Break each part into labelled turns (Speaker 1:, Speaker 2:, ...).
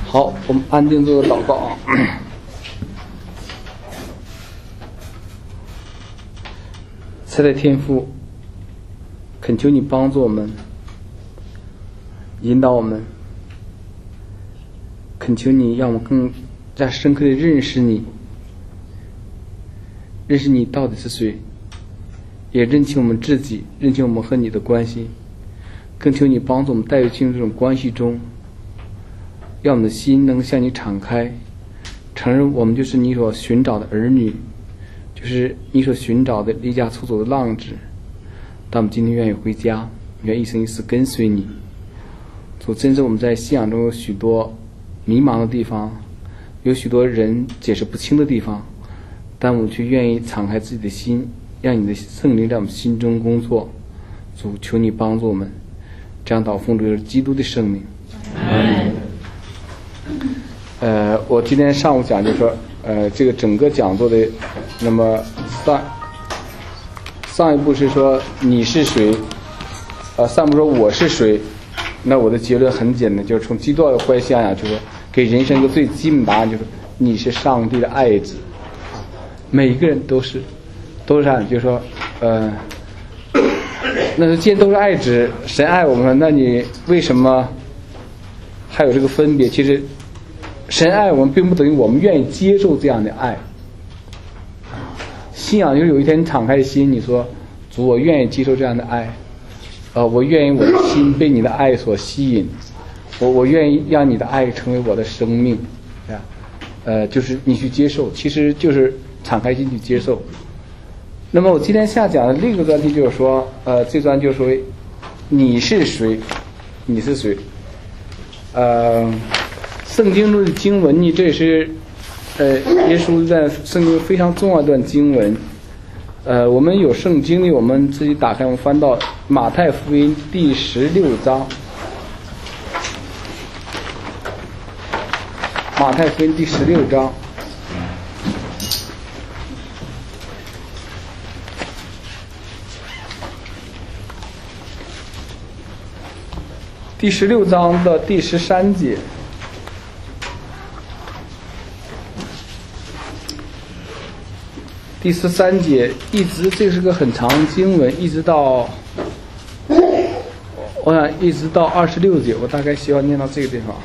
Speaker 1: 好，我们安静做个祷告啊。慈爱的天父，恳求你帮助我们，引导我们，恳求你让我们更加深刻的认识你，认识你到底是谁，也认清我们自己，认清我们和你的关系，更求你帮助我们带入进入这种关系中，让我们的心能向你敞开，承认我们就是你所寻找的儿女，就是你所寻找的离家出走的浪子。但我们今天愿意回家，愿意一生一世跟随你。主，真是我们在信仰中有许多迷茫的地方，有许多人解释不清的地方，但我们却愿意敞开自己的心，让你的圣灵在我们心中工作。主，求你帮助我们，这样祷奉就是基督的圣名。我今天上午讲就是说，这个整个讲座的，那么上一步是说你是谁，上一步说我是谁，那我的结论很简单，就是从基督的关系讲，就是给人生一个最基本答案，就是你是上帝的爱子，每一个人都是这样，就是说，那既然都是爱子，神爱我们，那你为什么还有这个分别？其实神爱我们并不等于我们愿意接受这样的爱。信仰就是有一天敞开心，你说主，我愿意接受这样的爱，我愿意我的心被你的爱所吸引，我愿意让你的爱成为我的生命，就是你去接受，其实就是敞开心去接受。那么我今天下讲的另一个专题就是说，这专就是说你是谁，你是谁。圣经中的经文呢，这也是耶稣在圣经非常重要的一段经文。我们有圣经呢，我们自己打开，我们翻到马太福音第16章。马太福音第16章。第16章的第13节。第13节一直，这是个很长经文，一直到我想一直到26节，我大概希望念到这个地方。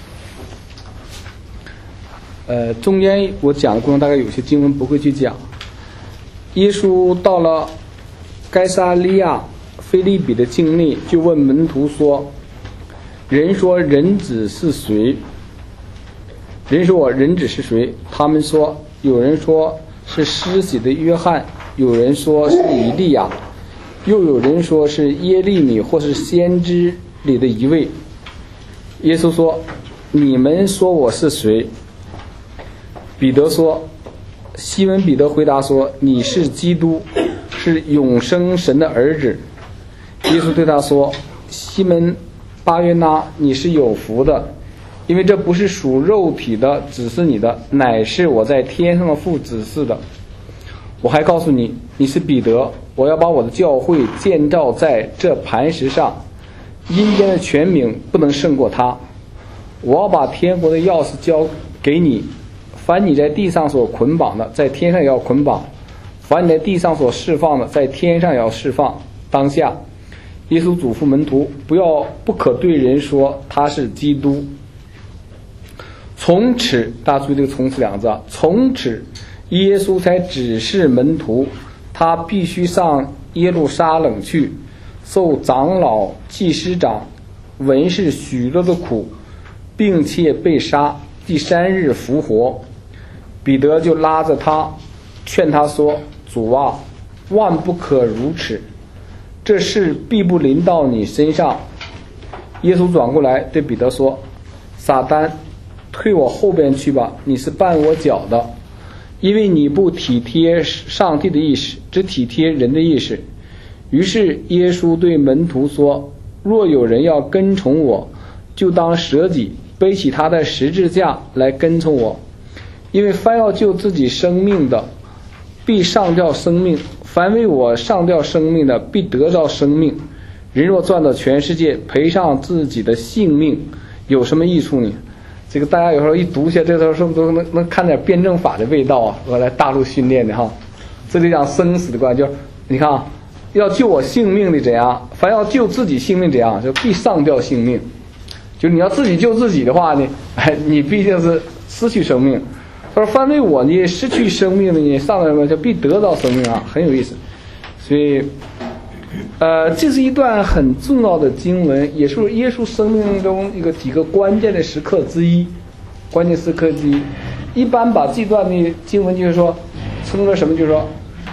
Speaker 1: 中间我讲的过程大概有些经文不会去讲。耶稣到了该撒利亚腓立比的境内，就问门徒说：“人说人子是谁？”人说人子是谁？他们说，有人说是施洗的约翰，有人说是以利亚，又有人说是耶利米或是先知里的一位。耶稣说：“你们说我是谁？”彼得说，西门彼得回答说：“你是基督，是永生神的儿子。”耶稣对他说：“西门巴约拿，你是有福的，因为这不是属肉体的指示你的，乃是我在天上的父指示的。我还告诉你，你是彼得，我要把我的教会建造在这磐石上，阴间的权柄不能胜过它。我要把天国的钥匙交给你，凡你在地上所捆绑的，在天上也要捆绑；凡你在地上所释放的，在天上也要释放。当下耶稣嘱咐门徒，不可对人说他是基督。从此，大家注意这个从此两个字啊，从此耶稣才指示门徒，他必须上耶路撒冷去，受长老、祭司长、文士许多的苦，并且被杀，第3日复活。彼得就拉着他，劝他说：“主啊，万不可如此，这事必不临到你身上。”耶稣转过来对彼得说：“撒旦，退我后边去吧，你是绊我脚的，因为你不体贴上帝的意思，只体贴人的意思。”于是耶稣对门徒说：“若有人要跟从我，就当舍己，背起他的十字架来跟从我。因为凡要救自己生命的，必上吊生命；凡为我上吊生命的，必得到生命。人若赚到全世界，赔上自己的性命，有什么益处呢？ 这个大家有时候一读一下，这时候是不是都能看点辩证法的味道啊？我来大陆训练的哈，这里讲生死的关系，就是你看啊，要救我性命的怎样？凡要救自己性命怎样？就必上吊性命。就是你要自己救自己的话呢，你必定是失去生命。他说：“凡为我呢失去生命的呢，上吊什么就必得到生命啊，很有意思。”所以，这是一段很重要的经文，也是耶稣生命中几个关键的时刻之一。关键时刻之一，一般把这段的经文就是说，称作什么？就是说，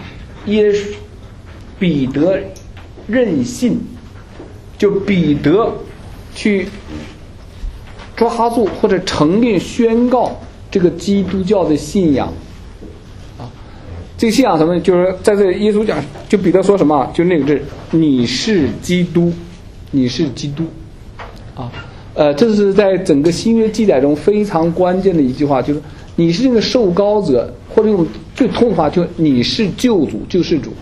Speaker 1: 彼得任信，就彼得去抓住或者承认宣告这个基督教的信仰啊，这个信仰什么？就是在这耶稣讲，就彼得说什么？就那个字，你是基督，你是基督啊。这是在整个新约记载中非常关键的一句话，就是你是这个受膏者，或者用最通的话，就你是救主，救世主。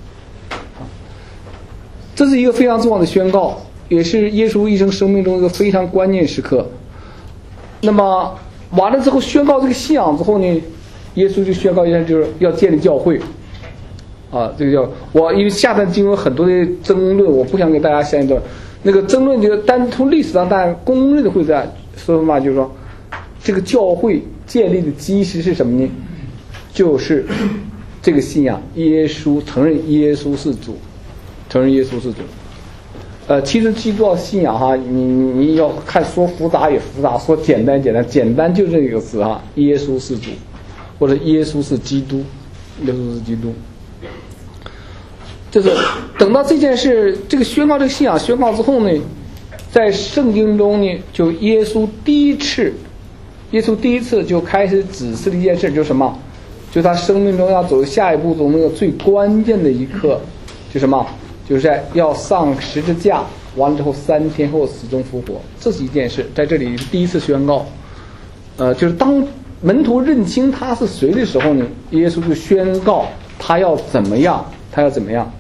Speaker 1: 这是一个非常重要的宣告，也是耶稣一生生命中一个非常关键时刻。那么完了之后，宣告这个信仰之后呢，耶稣就宣告一下，就是要建立教会啊。这个叫我，因为下段经有很多的争论，我不想给大家讲一段。那个争论就是单从历史上大家公认的会在说嘛，就是说这个教会建立的基石是什么呢？就是这个信仰，耶稣承认耶稣是主，承认耶稣是主。其实基督教信仰哈，你要看说复杂也复杂，说简单简单，简单就这个词哈，耶稣是主，或者耶稣是基督，耶稣是基督。就是等到这件事，这个宣告这个信仰宣告之后呢，在圣经中呢，就耶稣第一次就开始指示了一件事，就是什么？就他生命中要走下一步中那个最关键的一刻，就什么？就是要上十字架，完了之后3天后死中复活，这是一件事，在这里是第一次宣告。就是当门徒认清他是谁的时候呢，耶稣就宣告他要怎么样，他要怎么样。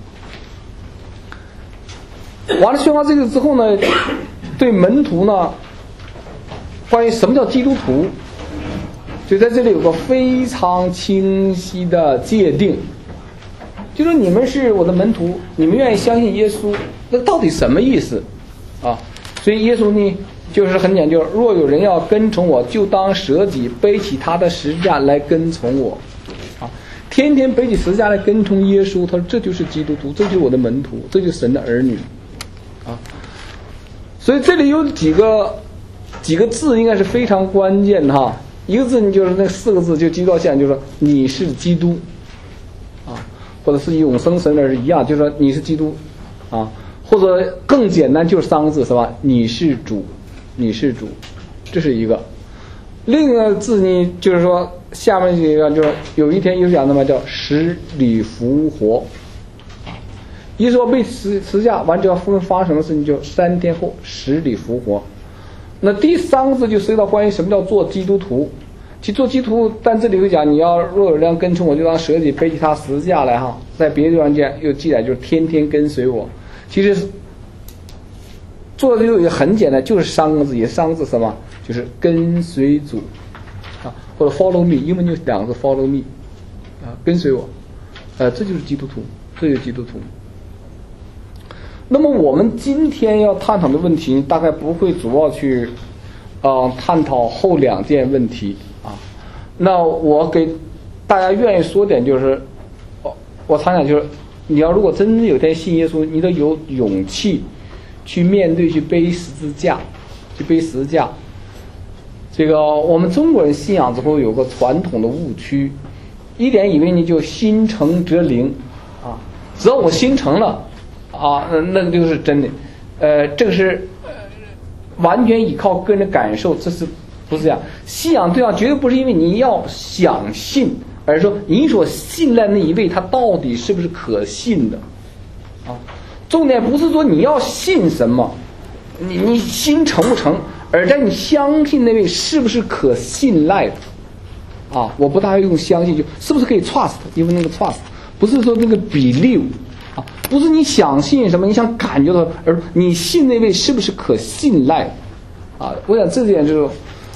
Speaker 1: 完了宣告这个之后呢，对门徒呢，关于什么叫基督徒，就在这里有个非常清晰的界定，就是你们是我的门徒，你们愿意相信耶稣，那到底什么意思啊？所以耶稣呢，就是很简单，就是若有人要跟从我，就当舍己，背起他的十字架来跟从我啊！天天背起十字架来跟从耶稣，他说这就是基督徒，这就是我的门徒，这就是神的儿女啊！所以这里有几个字应该是非常关键的哈。一个字你就是那4个字，就基督教信仰，就是说你是基督啊，或者是永生神的是一样，就是说你是基督啊，或者更简单就是3个字是吧？你是主，你是主，这是一个。另一个字呢，就是说下面这个就是有一天又讲的嘛，叫使你复活。一说被十字架完之后发生的事情，就3天后使你复活。那第3个字就涉及到关于什么叫做基督徒。其实做基督徒，但这里会讲，你要若有人跟从我，就当舍己，背起他十字架来哈。在别的地方又记载，就是天天跟随我。其实做的就也很简单，就是3个字，也3个字什么？就是跟随主啊，或者 follow me， 英文就2个字 follow me 啊，跟随我，这就是基督徒，这就是基督徒。那么我们今天要探讨的问题，大概不会主要去探讨后2件问题啊。那我给大家愿意说点，就是我常讲，就是你要如果真正有天信耶稣，你得有勇气去面对，去背十字架，去背十字架。这个我们中国人信仰之后有个传统的误区，一点以为你就心诚则灵啊，只要我心诚了啊，那个就是真的。这个是完全依靠个人的感受，这是不是这样？信仰对象绝对不是因为你要想信，而是说你所信赖那一位他到底是不是可信的啊？重点不是说你要信什么，你心诚不诚，而在你相信那位是不是可信赖的啊？我不大会用相信，就是不是可以 trust， 因为那个 trust 不是说那个 believe 啊，不是你想信什么，你想感觉到，而你信那位是不是可信赖啊？我想这点就是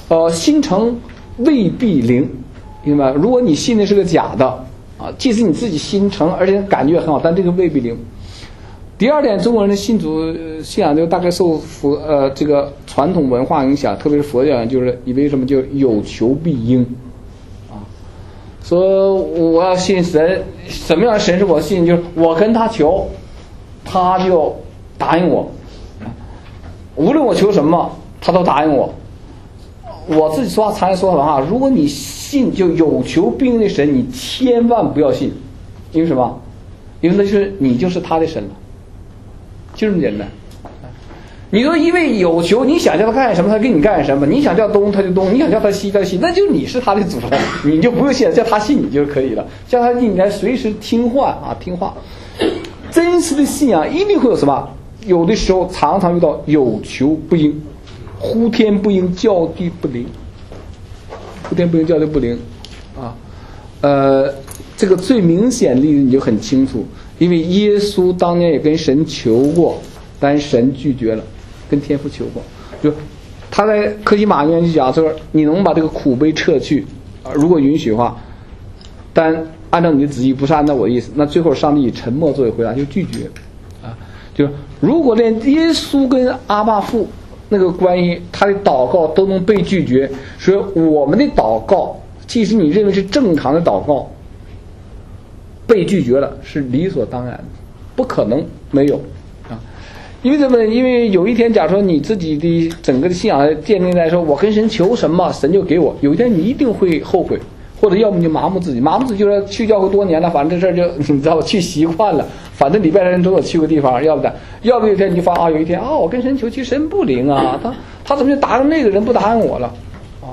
Speaker 1: 心诚未必灵，明白吗？如果你信的是个假的啊，即使你自己心诚，而且感觉很好，但这个未必灵。第二点，中国人的信仰就大概受这个传统文化影响，特别是佛教，就是以为什么就有求必应啊，说我要信神，什么样的神是我信，就是我跟他求，他就答应我，无论我求什么，他都答应我。我自己说话常说哈，如果你信就有求必应的神，你千万不要信，因为什么？因为那就是你就是他的神了。就这么简单。你说因为有求，你想叫他干什么，他给你干什么；你想叫东，他就东；你想叫他西，他西，那就你是他的主了，你就不用信，叫他信你就可以了。叫他信，你该随时听话啊，听话。真实的信仰一定会有什么？有的时候常常遇到有求不应，呼天不应，叫地不灵。呼天不应，叫地不灵，啊，这个最明显的例子你就很清楚。因为耶稣当年也跟神求过，但神拒绝了，跟天父求过，就他在客西马尼就讲说，你能把这个苦杯撤去，如果允许的话，但按照你的旨意，不是按照我的意思。那最后上帝以沉默作为回答，就拒绝啊。就是如果连耶稣跟阿爸父那个关系，他的祷告都能被拒绝，所以我们的祷告，即使你认为是正常的祷告，被拒绝了是理所当然的，不可能没有啊！因为什么？因为有一天，假如说你自己的整个的信仰建立在说，我跟神求什么，神就给我。有一天你一定会后悔，或者要么你就麻木自己，麻木自己就是去教会多年了，反正这事儿就你知道吧，去习惯了，反正礼拜天总有去过地方，要不有一天你就发啊，有一天啊，我跟神求，其实神不灵啊，他怎么就答应那个人不答应我了啊？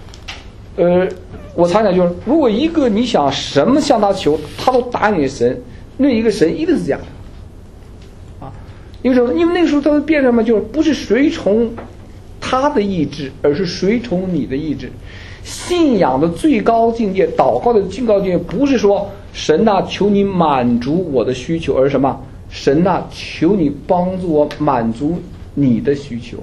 Speaker 1: 我常讲就是，如果一个你想什么向他求，他都答应你的神，那一个神一定是假的，啊，因为什么？因为那个时候他会变成什么？就是不是随从他的意志，而是随从你的意志。信仰的最高境界，祷告的最高境界，不是说神呐，求你满足我的需求，而是什么？神呐，求你帮助我满足你的需求。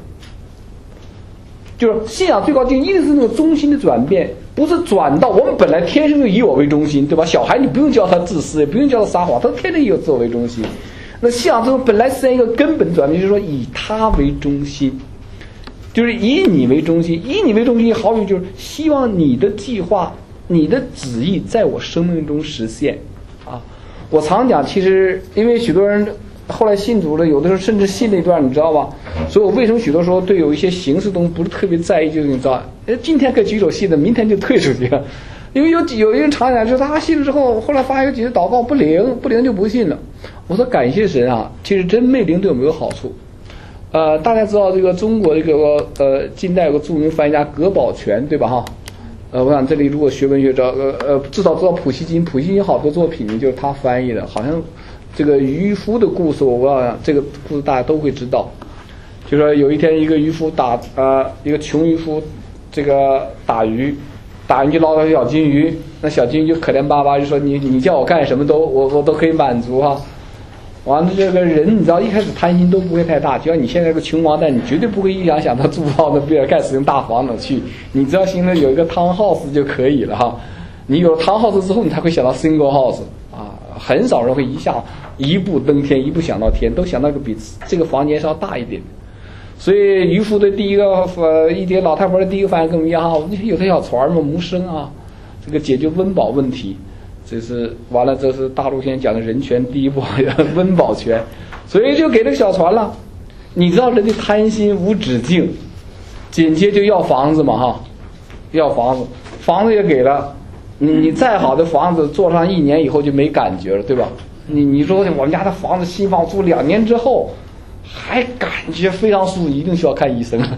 Speaker 1: 就是信仰最高境界一定是那个中心的转变，不是转到我们本来天生就以我为中心，对吧？小孩你不用教他自私，也不用教他撒谎，他天生有自我为中心。那信仰中本来是一个根本转变，就是说以他为中心，就是以你为中心，以你为中心，好比就是希望你的计划、你的旨意在我生命中实现啊。我常讲，其实因为许多人后来信主了，有的时候甚至信那段，你知道吧？所以我为什么许多时候对有一些形式东西不是特别在意，就是你知道，今天可举手信的，明天就退出去了。因为有一人常讲，就是他信了之后，后来发现有几次祷告不灵就不信了。我说感谢神啊，其实真没灵对我们有好处。大家知道这个中国这个近代有个著名翻译家葛宝全，对吧哈？我想这里如果学文学知道至少知道普希金好多作品就是他翻译的，好像这个渔夫的故事，我不知道这个故事大家都会知道。就说有一天一个渔夫一个穷渔夫这个打鱼就捞到小金鱼，那小金鱼就可怜巴巴就说你叫我干什么我都可以满足哈。完了这个人你知道一开始贪心都不会太大，就像你现在个穷光蛋，你绝对不会一想到住到那比尔盖茨用大房子去，你只要心里有一个 townhouse 就可以了哈。你有 townhouse 之后，你才会想到 single house 啊，很少人会一步登天，一步想到天，都想到个比这个房间稍大一点。所以渔夫的第一个一点老太婆的第一个反应跟我们一样哈，有条小船嘛，谋生啊，这个解决温饱问题。这是完了，这是大陆现在讲的人权第一步，温饱权，所以就给这个小船了。你知道人的贪心无止境，紧接就要房子嘛哈，要房子也给了，你再好的房子做上1年以后就没感觉了，对吧？你说我们家的房子新房住2年之后还感觉非常舒服，一定需要看医生。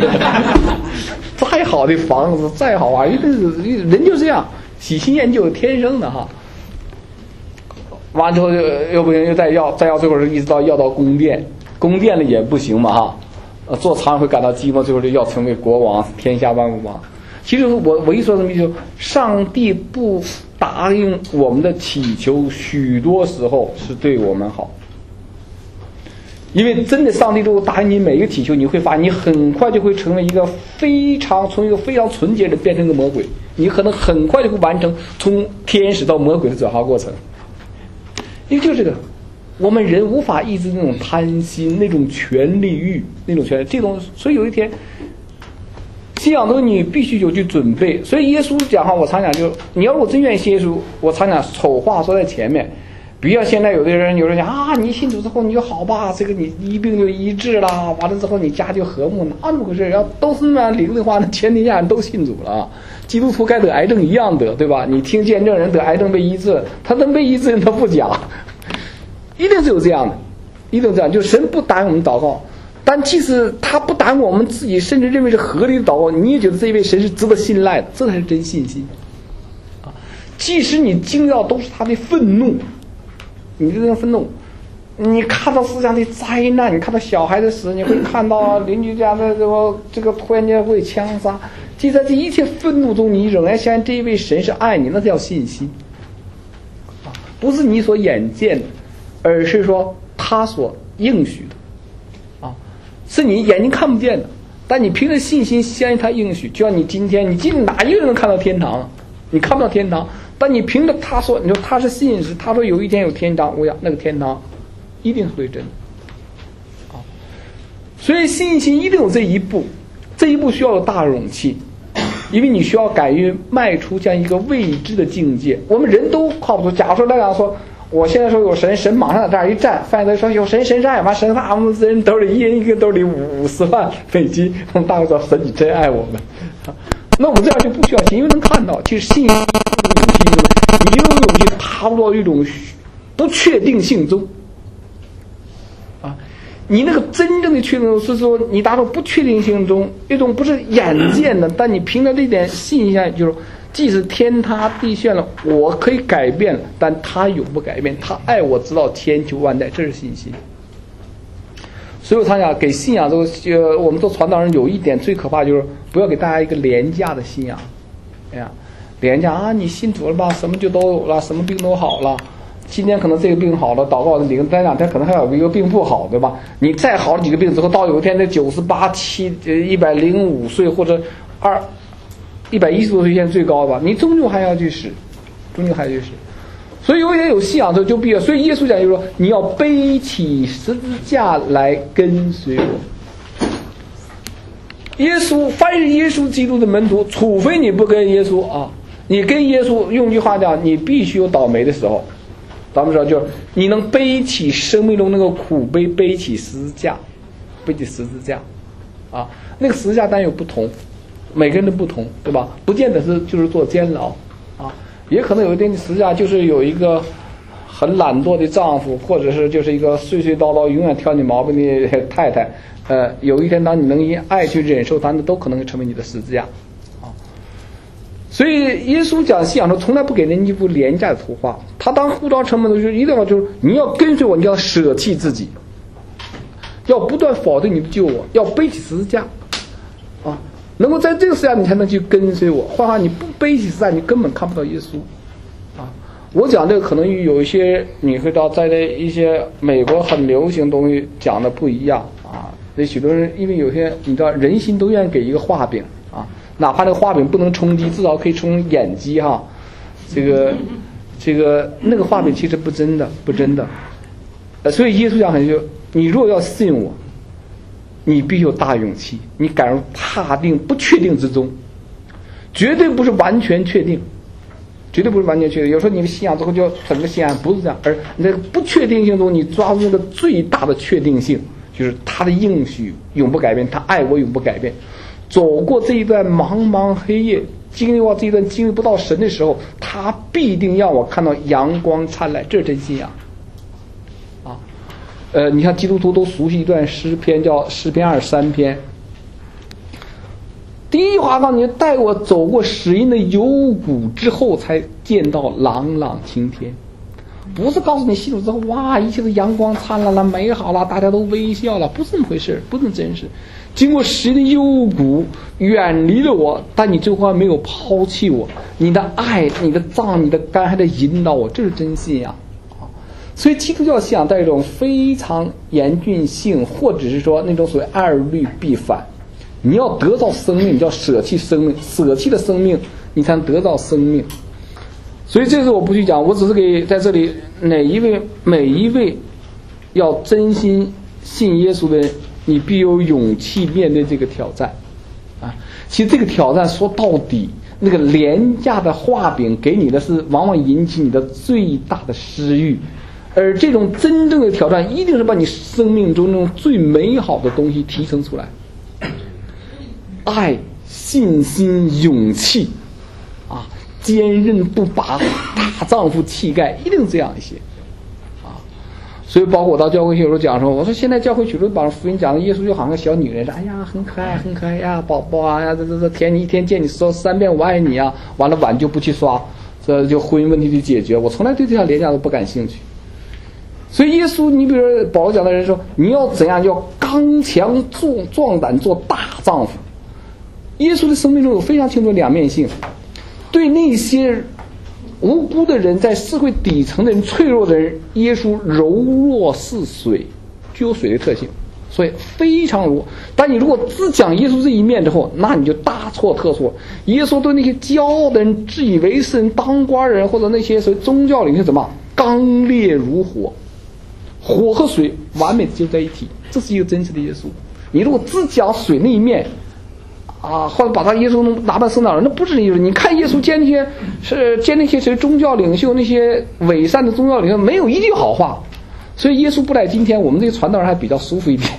Speaker 1: 再好的房子再好啊，人就这样。喜新厌旧天生的哈，完之后又不行，又再要，最后一直要到宫殿了也不行嘛哈，做常会感到寂寞，最后就要成为国王，天下万物王。其实我一说什么就上帝不答应我们的祈求，许多时候是对我们好， 因为真的上帝如果答应你每一个祈求，你会发现你很快就会成为从一个非常纯洁的变成一个魔鬼，你可能很快就会完成从天使到魔鬼的转化过程。因为就是这个，我们人无法抑制那种贪心、那种权力欲、这种，所以有一天信仰中你必须有去准备。所以耶稣讲话，我常讲就你要如果真愿意信耶稣，我常讲丑话说在前面。比如现在有的人讲啊，你信主之后你就好吧，这个你一病就医治了，完了之后你家就和睦，哪那么回事？要都是那样灵的话，那全天下人都信主了。基督徒该得癌症一样得，对吧？你听见证人得癌症被医治，他能被医治人他不讲，一定是有这样的，一定这样。就神不答应我们祷告，但即使他不答应我们自己甚至认为是合理的祷告，你也觉得这一位神是值得信赖的，这才是真信心啊！即使你经历到都是他的愤怒。你这种愤怒，你看到世上的灾难，你看到小孩的死，你会看到邻居家的这个突然间会枪杀，即在这一切愤怒中，你仍然相信这一位神是爱你，那叫信心啊，不是你所眼见的，而是说他所应许的啊，是你眼睛看不见的，但你凭着信心相信他应许。就像你今天哪一个人能看到天堂？你看不到天堂。但你凭着他说，你说他是信使，他说有一天有天堂，我想那个天堂一定是会真的啊。所以信心一定有这一步，这一步需要有大勇气，因为你需要敢于迈出这样一个未知的境界。我们人都靠不住。假如说大家说，我现在说有神，神马上在这儿一站，范德说有神，神在完神把我们人兜里一人一个兜里50万美金，我们大概说神你真爱我们。那我们这样就不需要信，因为能看到，其实信心你就有勇气踏入到一种不确定性中啊！你那个真正的确定是说，你达到不确定性中一种不是眼见的，但你凭着这点信心，就是即使天塌地陷了，我可以改变了，但他永不改变，他爱我直到千秋万代，这是信心。所以我常讲，给信仰这个我们做传道人有一点最可怕，就是不要给大家一个廉价的信仰。哎呀，廉价啊！你信主了吧，什么就都有了，什么病都好了。今天可能这个病好了，祷告灵，再2天可能还有一个病不好，对吧？你再好几个病之后，到有一天那98、105岁或者110多岁现在最高吧，你终究还要去死，所以有一天有信仰之后就必要，所以耶稣讲就是说，你要背起十字架来跟随我。耶稣，凡是耶稣基督的门徒，除非你不跟耶稣啊，你跟耶稣用句话讲，你必须有倒霉的时候。咱们说，就是你能背起生命中那个苦悲，背起十字架，啊，那个十字架当然有不同，每个人的不同，对吧？不见得是就是做监牢啊。也可能有一天十字架就是有一个很懒惰的丈夫，或者是就是一个絮絮叨叨永远挑你毛病的太太，有一天当你能因爱去忍受他，那都可能成为你的十字架啊。所以耶稣讲信仰中从来不给人一幅廉价的图画，他当呼召成门的时候一定要就是你要跟随我，你要舍弃自己，要不断否定你的救我，要背起十字架啊。能够在这个时代你才能去跟随我，换话你不背起十字架你根本看不到耶稣啊。我讲这个可能有一些你会到在一些美国很流行东西讲的不一样啊。那许多人因为有些你知道人心都愿意给一个画饼啊，哪怕那个画饼不能充饥，至少可以充眼肌哈。这个那个画饼其实不真的，所以耶稣讲很就你若要信我，你必须有大勇气，你敢于踏定不确定之中，绝对不是完全确定，有时候你的信仰之后就整个信仰不是这样，而你在不确定性中，你抓住那个最大的确定性，就是他的应许永不改变，他爱我永不改变。走过这一段茫茫黑夜，经历过这一段经历不到神的时候，他必定让我看到阳光灿烂，这是真信仰啊。你看基督徒都熟悉一段诗篇，叫诗篇23篇。第一句话告诉你，带我走过死荫的幽谷之后，才见到朗朗晴天。不是告诉你信主之后，哇，一切都阳光灿烂了，美好了，大家都微笑了，不是这么回事，不是真实。经过死荫的幽谷，远离了我，但你最后没有抛弃我，你的爱、你的脏、你的肝还在引导我，这是真信仰啊。 所以基督教信仰带一种非常严峻性，或者是说那种所谓二律必反。你要得到生命，你就要舍弃生命，舍弃了生命，你才能得到生命。所以这是我不去讲，我只是给在这里每一位要真心信耶稣的人，你必有勇气面对这个挑战啊！其实这个挑战说到底，那个廉价的画饼给你的是往往引起你的最大的私欲，而这种真正的挑战一定是把你生命中那种最美好的东西提升出来，爱、信心、勇气啊，坚韧不拔、大丈夫气概，一定这样一些啊。所以包括我到教会去有时候讲说，我说现在教会许多把福音讲的耶稣就好像个小女人说，哎呀很可爱很可爱呀，宝宝啊呀，这甜你一天见你说3遍我爱你啊，完了碗就不去刷，这就婚姻问题就解决。我从来对这条廉价都不感兴趣。所以耶稣，你比如说保罗讲的人说，你要怎样，要刚强壮胆做大丈夫。耶稣的生命中有非常清楚的两面性，对那些无辜的人，在社会底层的人、脆弱的人，耶稣柔弱似水，具有水的特性，所以非常柔。但你如果只讲耶稣这一面之后，那你就大错特错。耶稣对那些骄傲的人、自以为是人、当官人或者那些所谓宗教领袖怎么刚烈如火，火和水完美就在一起，这是一个真实的耶稣。你如果只讲水那一面啊，或者把他耶稣拿到圣道人，那不是耶稣。你看耶稣见那些谁宗教领袖，那些伪善的宗教领袖，没有一句好话。所以耶稣不来，今天我们这个传道人还比较舒服一点。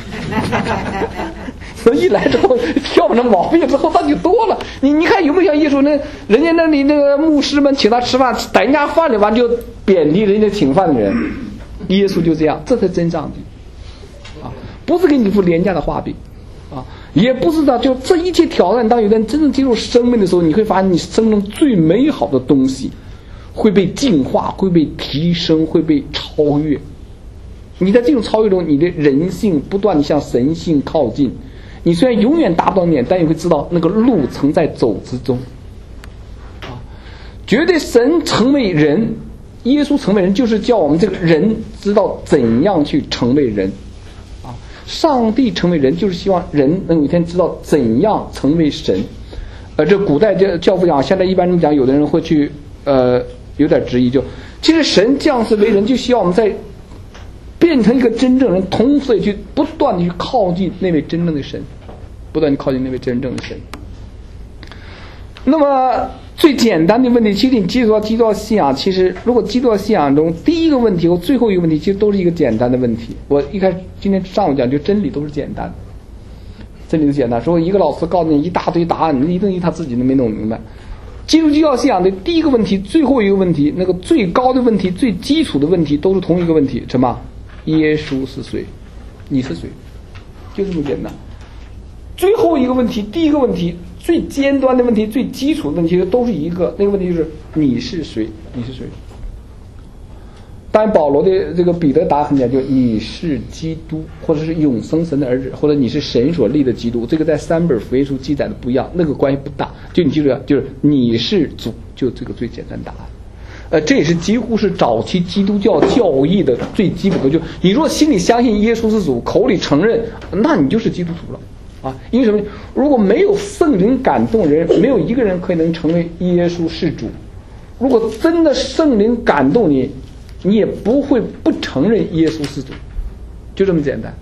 Speaker 1: 所以一来之后挑那毛病之后，他就多了。你看有没有像耶稣那人家那里那个牧师们请他吃饭，逮人家饭里完就贬低人家请饭的人，耶稣就这样，这才真上帝啊，不是给你副廉价的画饼啊。也不是的，就这一切挑战，当有人真正进入生命的时候，你会发现你生命中最美好的东西会被净化，会被提升，会被超越。你在这种超越中，你的人性不断地向神性靠近。你虽然永远达不到点，但你会知道那个路曾在走之中。啊，绝对神成为人，耶稣成为人，就是叫我们这个人知道怎样去成为人。上帝成为人，就是希望人能有一天知道怎样成为神。这古代教父讲，现在一般人讲，有的人会去有点质疑，就其实神降世为人，就希望我们在变成一个真正人，同时也去不断的去靠近那位真正的神，不断的靠近那位真正的神。那么最简单的问题，其实你基督教信仰，其实如果基督教信仰中第一个问题和最后一个问题，其实都是一个简单的问题。我一开始今天上午讲，就真理都是简单，真理都简单。说一个老师告诉你一大堆答案，你一定他自己都没弄明白。基督教信仰的第一个问题、最后一个问题，那个最高的问题、最基础的问题，都是同一个问题，什么？耶稣是谁？你是谁？就这么简单。最后一个问题，第一个问题。最尖端的问题，最基础的问题都是一个，那个问题就是你是谁？你是谁？当然，保罗的这个彼得答案很简单，就你是基督，或者是永生神的儿子，或者你是神所立的基督。这个在3本福音书记载的不一样，那个关系不大。就你记住，就是你是主，就这个最简单答案。这也是几乎是早期基督教教义的最基本的，就你若心里相信耶稣是主，口里承认，那你就是基督徒了。因为什么？如果没有圣灵感动人，没有一个人可以能成为耶稣是主。如果真的圣灵感动你，你也不会不承认耶稣是主，就这么简单。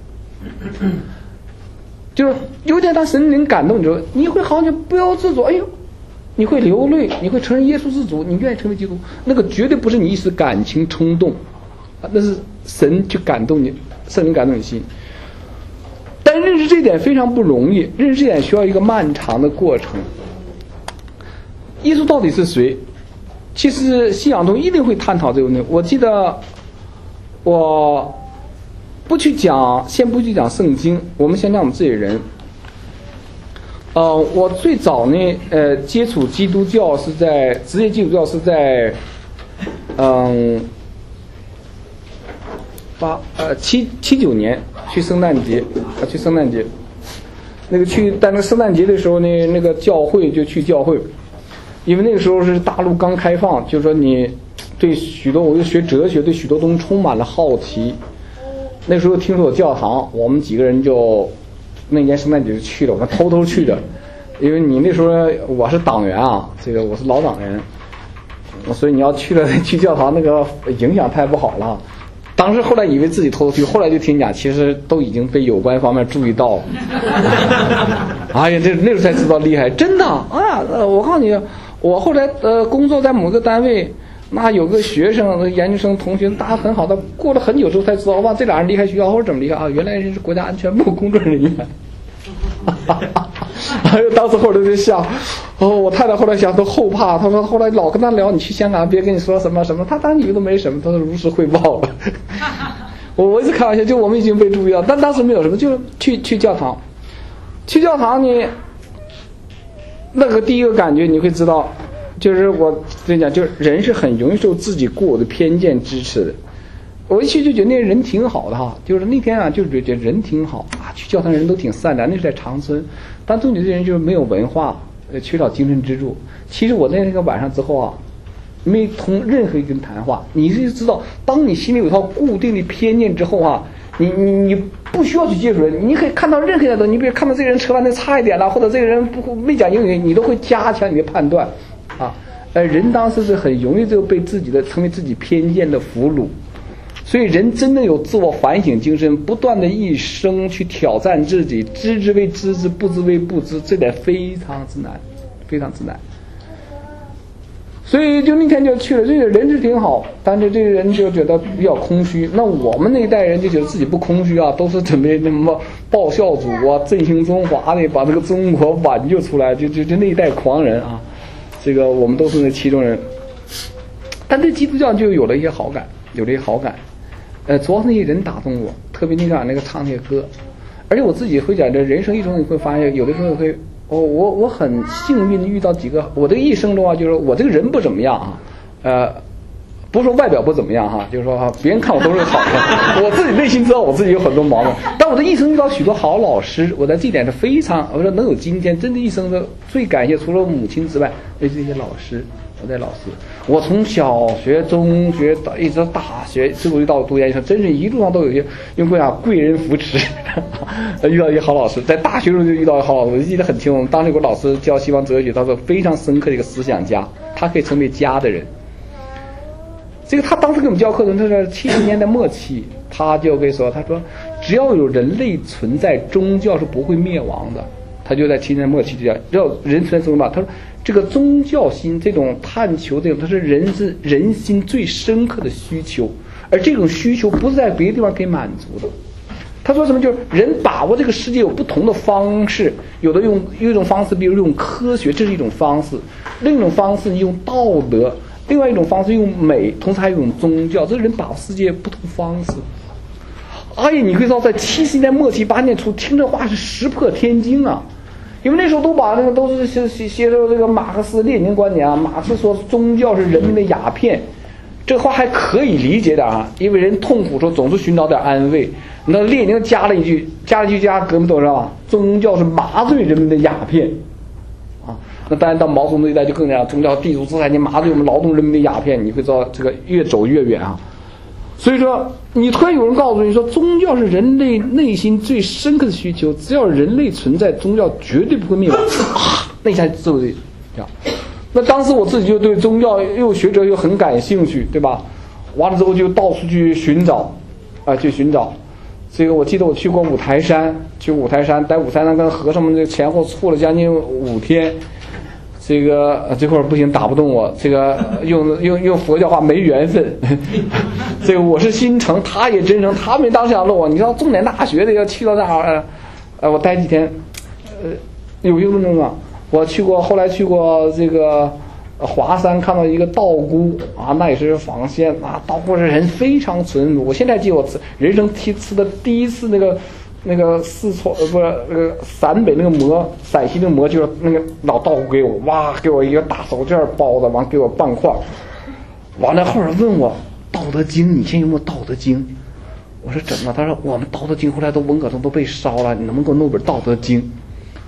Speaker 1: 就是有一天他圣灵感动你之后，你会好像不由自主，哎呦，你会流泪，你会承认耶稣是主，你愿意成为基督。那个绝对不是你一时感情冲动，那是神去感动你，圣灵感动你心。但认识这点非常不容易，认识这点需要一个漫长的过程。耶稣到底是谁？其实信仰中一定会探讨这个问题。我记得我先不去讲圣经，我们先讲我们自己人。我最早呢，接触基督教是在职业基督教是在79年去圣诞节，但那个圣诞节的时候呢，那个教会就去教会，因为那个时候是大陆刚开放，就是说你对许多，我就学哲学，对许多东西充满了好奇。那时候听说有教堂，我们几个人就那年圣诞节就去了，我们偷偷去的，因为你那时候我是党员啊，这个我是老党员，所以你要去了去教堂那个影响太不好了。当时后来以为自己偷偷去，后来就听讲，其实都已经被有关方面注意到了。哎呀，那时候才知道厉害，真的啊！我告诉你，我后来工作在某个单位，那有个学生、研究生同学，大家很好的，过了很久之后才知道，哇，这俩人离开学校或者怎么离开啊？原来是国家安全部工作人员。哎呦，当时后来就想，我太太后来想都后怕，她说后来老跟他聊，你去香港别跟你说什么什么，他当以为都没什么，他说如实汇报了。我一直开玩笑，就我们已经被注意到，但当时没有什么，就是去教堂，去教堂你那个第一个感觉你会知道，就是我跟你讲，就是人是很容易受自己固有的偏见支持的。我一去就觉得那人挺好的哈，就是那天啊，就是觉得人挺好啊，去教堂人都挺善良。那是在长春，但重点这人就是没有文化，缺少精神支柱。其实我在那个晚上之后啊，没同任何一个人谈话，你是知道，当你心里有一套固定的偏见之后啊，你不需要去接触人，你可以看到任何人都，你比如看到这个人吃饭的差一点了，或者这个人没讲英语，你都会加强你的判断啊。人当时是很容易就被自己的成为自己偏见的俘虏。所以人真的有自我反省精神，不断的一生去挑战自己，知之为知之，不知为不知，这点非常之难，非常之难。所以就那天就去了，这个人是挺好，但是这个人就觉得比较空虚。那我们那一代人就觉得自己不空虚啊，都是准备那么报效祖国、振兴中华的，把这个中国挽救出来，就那一代狂人啊，这个我们都是那其中人。但对基督教就有了一些好感，主要是那些人打动我，特别那个唱那些歌，而且我自己会讲，这人生一中你会发现，有的时候会，我很幸运遇到几个，我这个一生中啊，就是我这个人不怎么样啊，不是说外表不怎么样哈，就是说哈，别人看我都是好的，我自己内心知道我自己有很多毛病，但我这一生遇到许多好老师，我在这一点是非常，我说能有今天，真的一生的最感谢，除了母亲之外，就是这些老师。老师，我从小学、中学到一直到大学，最后一到读研究生，真是一路上都有些用贵人扶持，遇到一些好老师。在大学时候就遇到一个好老师，我记得很清楚。当时有个老师教西方哲学，他说非常深刻的一个思想家，他可以成为家的人。这个他当时给我们教课程，他是70年代末期，他就跟说，他说只要有人类存在，宗教是不会灭亡的。他就在70年代末期就讲，只要人存在宗教，他说。这个宗教心，这种探求，这种它是人心最深刻的需求，而这种需求不是在别的地方可以满足的。他说什么？就是人把握这个世界有不同的方式，有一种方式，比如用科学，这是一种方式；另一种方式用道德；另外一种方式用美，同时还有一种宗教。这人把握世界不同方式。哎呀，你会知道，在70年代末期、80年初，听这话是石破天惊啊！因为那时候都把那个都是写着这个马克思列宁观点啊，马克思说宗教是人民的鸦片，这话还可以理解点啊，因为人痛苦时候总是寻找点安慰。那列宁加了一句革命斗争啊，宗教是麻醉人民的鸦片啊。那当然到毛泽东那一代就更加宗教地主资产，你麻醉我们劳动人民的鸦片，你会知道这个越走越远啊。所以说，你突然有人告诉你说，宗教是人类内心最深刻的需求，只要人类存在，宗教绝对不会灭亡。那一下就这样。那当时我自己就对宗教又学哲又很感兴趣，对吧？完了之后就到处去寻找，去寻找。这个我记得我去过五台山，在五台山跟和尚们这前后处了将近5天。这会儿不行，打不动我。这个用佛教话没缘分。这个我是心诚，他也真诚，他们当时想问我，你知道重点大学的要去到那儿，我待几天，有一个那个，我去过，后来去过这个华山，看到一个道姑啊，那也是访仙啊，道姑是人非常淳朴。我现在记得我人生吃的第一次那个四川不是那个陕北那个馍，陕西那个馍，就是那个老道给我，哇，给我一个大手绢包的，完给我半块，完了后来问我《道德经》，你现在有没有《道德经》？我说怎么了？他说我们《道德经》后来都文革中都被烧了，你能不能给我弄本《道德经》？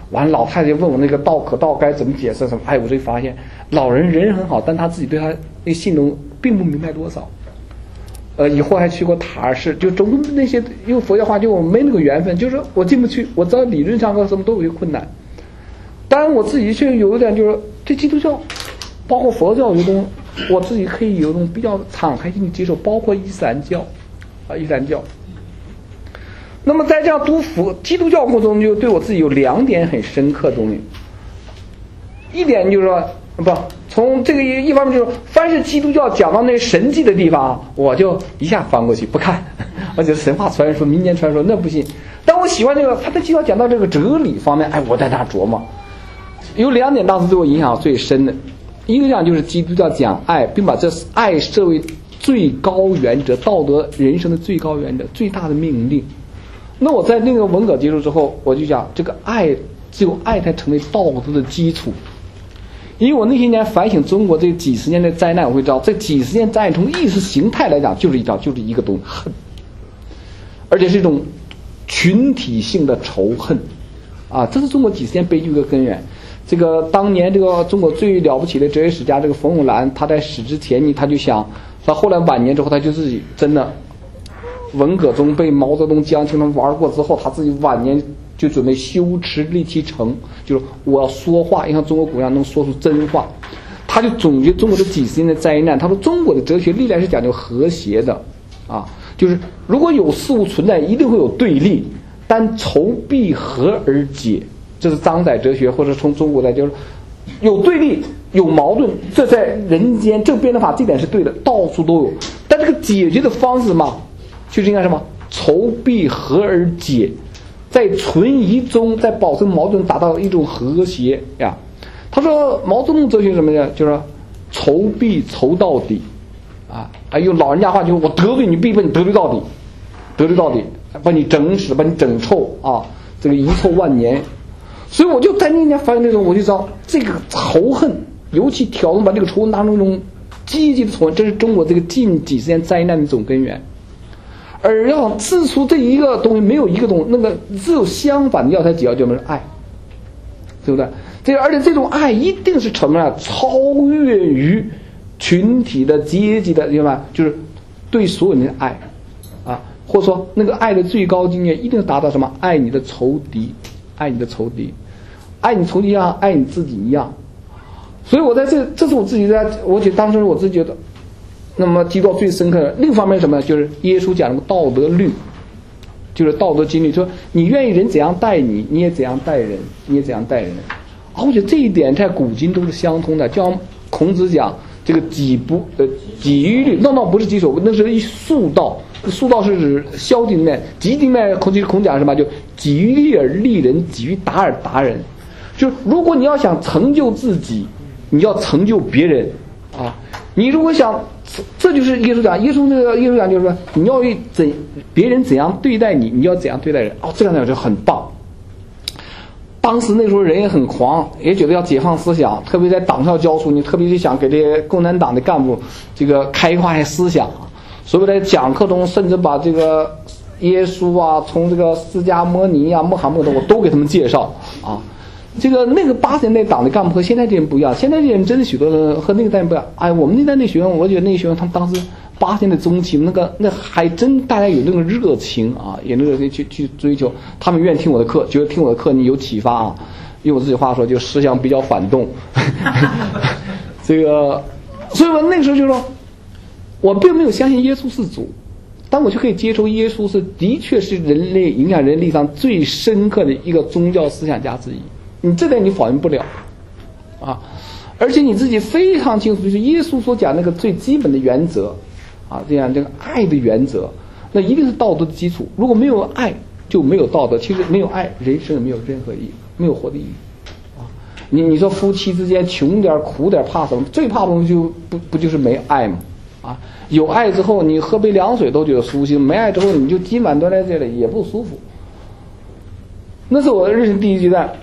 Speaker 1: 完了，老太太问我那个道可道该怎么解释什么，哎，我就发现老人人很好，但他自己对他那信中并不明白多少。以后还去过塔尔市，就种种那些用佛教话，就我没那个缘分，就是我进不去，我知道理论上和什么都有些困难。当然我自己却有一点，就是这基督教，包括佛教有种，我自己可以有一种比较敞开心去接受，包括伊斯兰教，伊斯兰教。那么在这样读基督教过程中，就对我自己有2点很深刻的东西。一点就是说，从这个一方面就是，凡是基督教讲到那神迹的地方，我就一下翻过去不看，而且神话传说、民间传说那不信。但我喜欢这个，他的基督教讲到这个哲理方面，哎，我在那琢磨。有2点当时对我影响最深的，一个讲就是基督教讲爱，并把这爱设为最高原则，道德人生的最高原则，最大的命令。那我在那个文革结束之后，我就讲这个爱，只有爱才成为道德的基础。因为我那些年反省中国这几十年的灾难，我会知道这几十年灾难从意识形态来讲就是一个东西，恨，而且是一种群体性的仇恨啊，这是中国几十年悲剧的根源。这个当年这个中国最了不起的哲学史家这个冯友兰，他在死之前他就想，他后来晚年之后他就自己真的文革中被毛泽东、江青他们玩过之后，他自己晚年就准备修持立其成，就是我要说话，要像中国古人能说出真话。他就总结中国这几十年的灾难，他说中国的哲学历来是讲究和谐的啊，就是如果有事物存在，一定会有对立，但仇必合而解。这是张载哲学，或者从中国来就是有对立有矛盾，这在人间这个辩证法这点是对的，到处都有。但这个解决的方式嘛，就是应该什么？仇必合而解，在存疑中，在保证矛盾，达到一种和谐呀。他说毛泽东哲学什么呢？就是仇必仇到底啊！用老人家话就是我得罪你，必把你得罪到底，得罪到底，把你整死，把你整臭啊！这个遗臭万年。所以我就在那年发现那种，我就知道这个仇恨，尤其挑动把这个仇恨当成一种积极的仇恨，这是中国这个近几十年灾难的一种根源。而要指出这一个东西，没有一个东西，那个只有相反的要才解药，就是爱，对不对？而且这种爱一定是什么呢？超越于群体的阶级的，明白吗？就是对所有人的爱啊，或者说那个爱的最高境界，一定达到什么？爱你的仇敌，爱你的仇敌，爱你仇敌一样，爱你自己一样。所以我在这是我自己在，我觉得当时我自己觉得，那么基督教最深刻的另一方面是什么呢？就是耶稣讲的道德律，就是道德经律，说你愿意人怎样待你，你也怎样待人，你也怎样待人。我觉得这一点在古今都是相通的。就像孔子讲这个己欲律，那不是己所不，那是一术道。术道是指消极面，积极面孔讲什么？就己欲立而立人，己欲达而达人。就是如果你要想成就自己，你要成就别人啊！你如果想，这就是耶稣讲，耶稣讲就是说，你要别人怎样对待你，你要怎样对待人。这样讲就很棒。当时那时候人也很狂，也觉得要解放思想，特别在党校教书，你特别是想给这些共产党的干部这个开化一些思想，所以在讲课中甚至把这个耶稣啊，从这个释迦牟尼啊、穆罕默德我都给他们介绍啊。那个80年代党的干部和现在这人不一样，现在这人真的许多人和那个代人不一样。我们那代那学生，我觉得那学生他们当时80年代中期，那还真大家有那个热情啊，有那个热情去追求，他们愿意听我的课，觉得听我的课你有启发啊。用我自己话说，就思想比较反动。所以我那个时候就说，我并没有相信耶稣是主，但我就可以接受耶稣的确是人类影响人类上最深刻的一个宗教思想家之一。你这点你否认不了啊！而且你自己非常清楚，就是耶稣所讲那个最基本的原则啊，这样这个爱的原则，那一定是道德的基础。如果没有爱，就没有道德。其实没有爱，人生也没有任何意义，没有活的意义啊！你说夫妻之间穷点苦点怕什么？最怕的东西就不就是没爱吗？啊，有爱之后，你喝杯凉水都觉得舒心；没爱之后，你就今晚端在这里也不舒服。那是我认识第一阶段。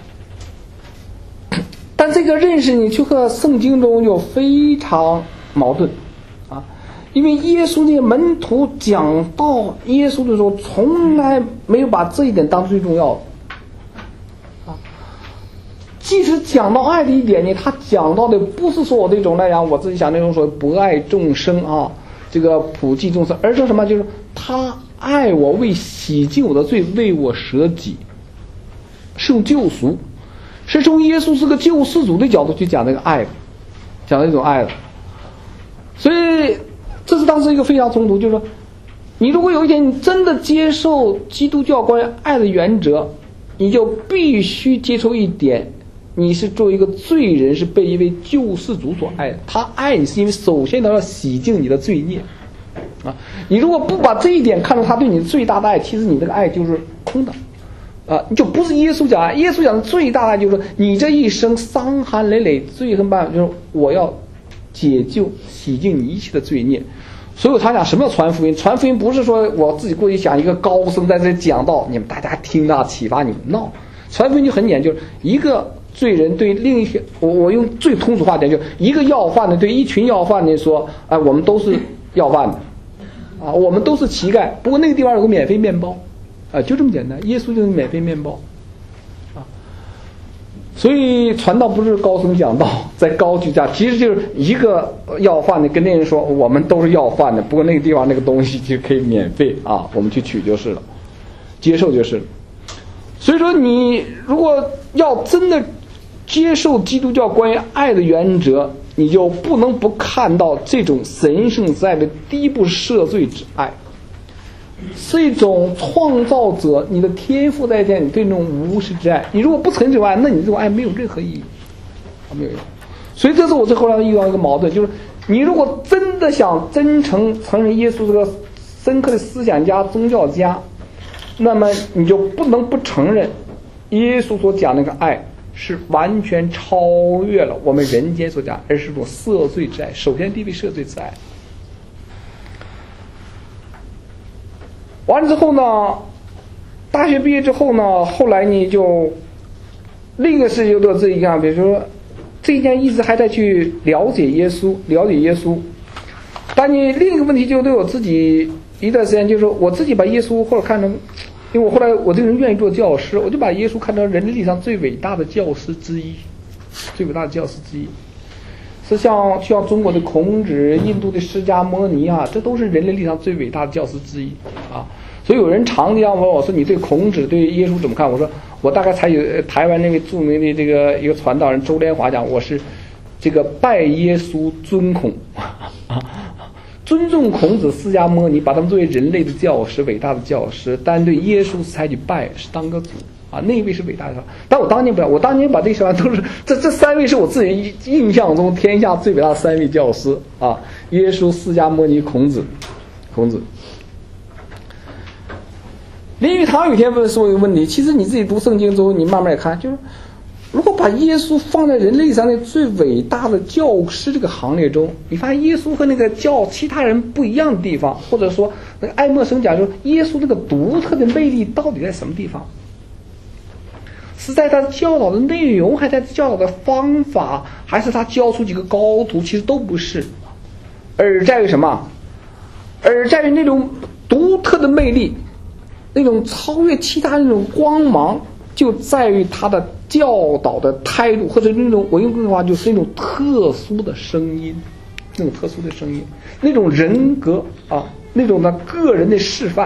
Speaker 1: 但这个认识你却和圣经中就非常矛盾啊，因为耶稣这些门徒讲到耶稣的时候，从来没有把这一点当最重要的啊。 其实讲到爱的一点呢，他讲到的不是说我这种那样我自己想那种说博爱众生啊，这个普济众生，而是什么？就是他爱我，为洗净我的罪，为我舍己，是用救赎，是从耶稣是个救世主的角度去讲这个爱，讲这种爱的。所以这是当时一个非常冲突，就是说你如果有一天你真的接受基督教关于爱的原则，你就必须接受一点，你是作为一个罪人，是被一位救世主所爱的。他爱你是因为首先他要洗净你的罪孽啊！你如果不把这一点看作他对你最大的爱，其实你这个爱就是空的啊！你就不是耶稣讲爱。耶稣讲的最大的爱就是说，你这一生伤痕累累，罪恨办法就是我要解救洗净你一切的罪孽。所以他讲什么叫传福音？传福音不是说我自己过去讲一个高僧在这里讲道，你们大家听啊，启发你们。no， 传福音就很简单，就是一个罪人对另一些，我用最通俗话讲，就一个要饭的对一群要饭的说，哎，我们都是要饭的啊，我们都是乞丐，不过那个地方有个免费面包啊，就这么简单。耶稣就是免费面包啊。所以传道不是高僧讲道，在高举讲，其实就是一个要饭的跟那人说，我们都是要饭的，不过那个地方那个东西就可以免费啊，我们去取就是了，接受就是了。所以说，你如果要真的接受基督教关于爱的原则，你就不能不看到这种神圣之爱的第一步赦罪之爱，是一种创造者你的天赋在见你对那种无私之爱。你如果不承认这种爱，那你这种爱没有任何意义，没有用。所以这是我最后来遇到一个矛盾，就是你如果真的想真诚承认耶稣这个深刻的思想家、宗教家，那么你就不能不承认耶稣所讲那个爱是完全超越了我们人间所讲，而是种赦罪之爱。首先第一位赦罪之爱。完了之后呢，大学毕业之后呢，后来你就另一个事情就这一样，比如说这一天一直还在去了解耶稣，但你另一个问题就对我自己一段时间，就是说我自己把耶稣或者看成，因为我后来我这个人愿意做教师，我就把耶稣看成人类历史上最伟大的教师之一，是像中国的孔子、印度的释迦牟尼啊，这都是人类历史上最伟大的教师之一啊。所以有人常这样问我说：“你对孔子、对耶稣怎么看？”我说：“我大概采取台湾那位著名的这个一个传道人周连华讲，我是这个拜耶稣尊孔尊重孔子、释迦牟尼，把他们作为人类的教师、伟大的教师，但对耶稣是采取拜，是当个主啊，那一位是伟大的。但我当年不要，我当年把这些都是这三位是我自己印象中天下最伟大的三位教师啊，耶稣、释迦牟尼、孔子。林语堂有一天说一个问题，其实你自己读圣经之后，你慢慢也看，就是如果把耶稣放在人类上的最伟大的教师这个行列中，你发现耶稣和那个其他人不一样的地方，或者说那个爱默生讲，就是耶稣这个独特的魅力到底在什么地方？是在他教导的内容，还是在教导的方法，还是他教出几个高徒？其实都不是，而在于什么？而在于那种独特的魅力，那种超越其他那种光芒，就在于他的教导的态度，或者那种我用这句话就是那种特殊的声音，那种人格啊，那种的个人的示范。